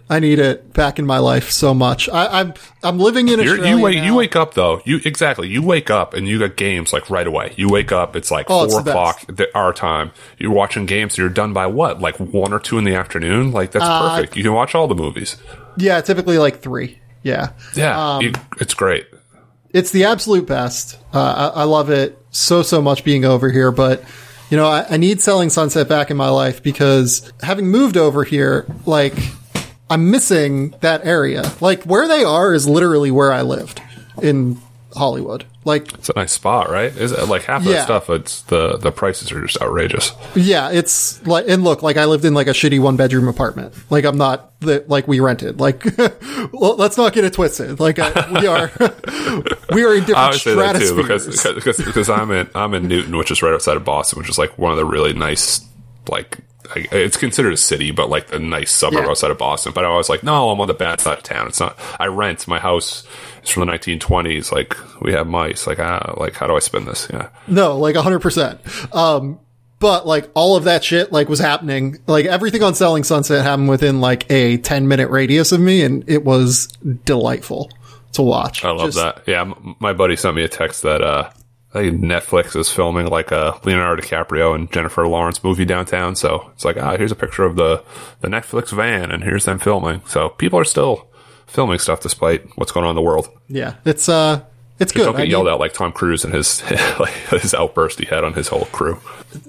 I need it back in my life so much. I, I'm I'm living in You're, Australia you wake now. you wake up though. You exactly. You wake up and you got games like right away. You wake up. It's like Oh, it's four the o'clock the, our time. You're watching games. You're done by what? Like one or two in the afternoon. Like that's Uh, perfect. You can watch all the movies. Yeah, typically like three. Yeah. Yeah, Um, you, it's great. It's the absolute best. Uh, I, I love it so, so much being over here. But, you know, I, I need Selling Sunset back in my life because having moved over here, like, I'm missing that area. Like, where they are is literally where I lived in Hollywood. Like, It's a nice spot, right? Is it like half of Yeah. that stuff? It's the the prices are just outrageous. yeah, it's like, and look, like I lived in like a shitty one bedroom apartment. Like I'm not the, like we rented. Like, well, let's not get it twisted. Like I, we are, we are in I different always say that too stratospheres. because because because I'm in I'm in Newton, which is right outside of Boston, which is like one of the really nice like. Like, it's considered a city, but like a nice suburb Yeah. outside of Boston. But I was like, no, I'm on the bad side of town. It's not. I rent. My house is from the nineteen twenties. Like we have mice. Like, ah, like how do I spend this? Yeah. No, like a hundred percent. Um, but like all of that shit like was happening. Like everything on Selling Sunset happened within like a ten minute radius of me, and it was delightful to watch. I love Just- that. Yeah, m- my buddy sent me a text that uh, I think Netflix is filming like a Leonardo DiCaprio and Jennifer Lawrence movie downtown. So it's like, ah, here's a picture of the the Netflix van, and here's them filming. So people are still filming stuff despite what's going on in the world. Yeah, it's uh, it's Just good. don't get I yelled mean, at like Tom Cruise and his like his outburst he had on his whole crew.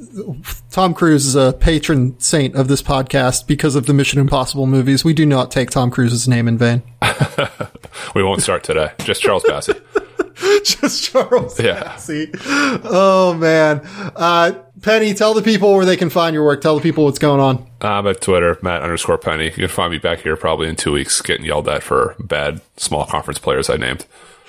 Tom Cruise is a patron saint of this podcast because of the Mission Impossible movies. We do not take Tom Cruise's name in vain. We won't start today. Just Charles Bassey. Just Charles Yeah. Bassey. Oh man, uh, Penny, tell the people where they can find your work. Tell the people what's going on. I'm at Twitter, Matt underscore Penny. You can find me back here probably in two weeks getting yelled at for bad small conference players I named.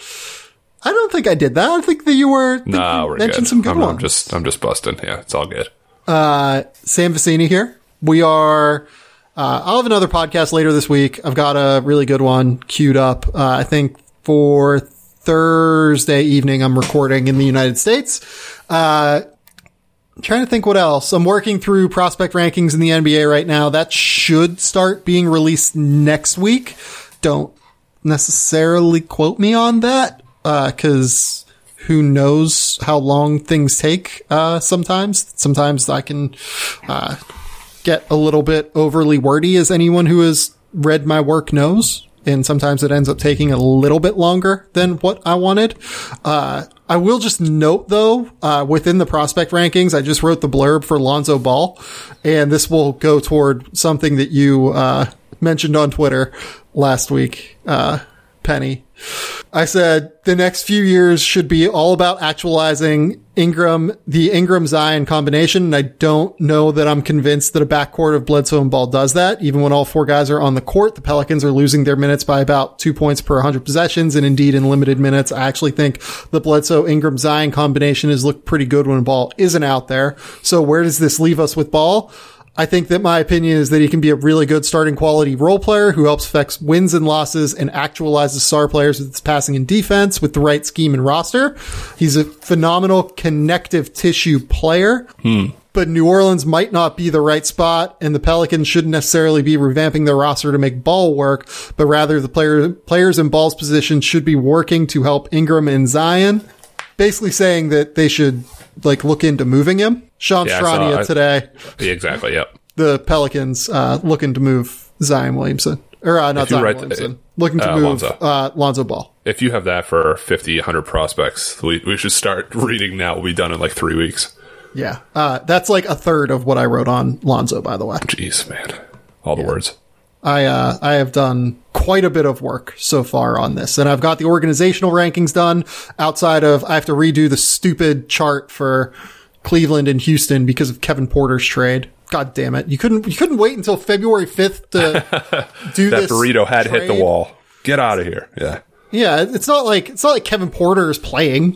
I don't think I did that. I think that you were think No, you we're mentioned good. some good I'm, ones. I'm just, I'm just busting. Yeah, it's all good. Uh, Sam Vicini here. We are, uh, I'll have another podcast later this week. I've got a really good one queued up. Uh, I think for Thursday evening, I'm recording in the United States. Uh, I'm trying to think what else. I'm working through prospect rankings in the N B A right now. That should start being released next week. Don't necessarily quote me on that, uh, cause who knows how long things take, uh, sometimes. Sometimes I can, uh, get a little bit overly wordy, as anyone who has read my work knows. And sometimes it ends up taking a little bit longer than what I wanted. Uh, I will just note though, uh, within the prospect rankings, I just wrote the blurb for Lonzo Ball, and this will go toward something that you, uh, mentioned on Twitter last week, uh, Penny. I said the next few years should be all about actualizing Ingram, the Ingram Zion combination. And I don't know that I'm convinced that a backcourt of Bledsoe and Ball does that. Even when all four guys are on the court, the Pelicans are losing their minutes by about two points per one hundred possessions. And indeed, in limited minutes, I actually think the Bledsoe Ingram Zion combination has looked pretty good when Ball isn't out there. So where does this leave us with Ball? I think that my opinion is that he can be a really good starting quality role player who helps affect wins and losses and actualizes star players with his passing and defense with the right scheme and roster. He's a phenomenal connective tissue player. Hmm. But New Orleans might not be the right spot, and the Pelicans shouldn't necessarily be revamping their roster to make Ball work, but rather the player, players in Ball's position should be working to help Ingram and Zion. Basically saying that they should like look into moving him. Sean Yeah, I Strania saw- I- today. Yeah, exactly. Yep. The Pelicans uh, looking to move Zion Williamson. Or uh, not If you Zion write the- Williamson. looking to uh, move Lonzo. Uh, Lonzo Ball. If you have that for fifty, one hundred prospects, we, we should start reading now. We'll be done in like three weeks. Yeah. Uh, that's like a third of what I wrote on Lonzo, by the way. Jeez, man. All the words. I uh, I have done quite a bit of work so far on this, and I've got the organizational rankings done outside of I have to redo the stupid chart for Cleveland and Houston because of Kevin Porter's trade. God damn it. You couldn't you couldn't wait until February fifth to do That this. burrito had hit the trade? wall. Get out of here. Yeah. Yeah, it's not like it's not like Kevin Porter is playing.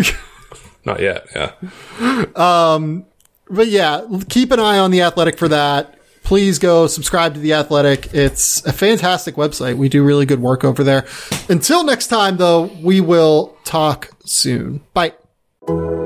Not yet. Yeah. But yeah, keep an eye on The Athletic for that. Please go subscribe to The Athletic. It's a fantastic website. We do really good work over there. Until next time, though, we will talk soon. Bye.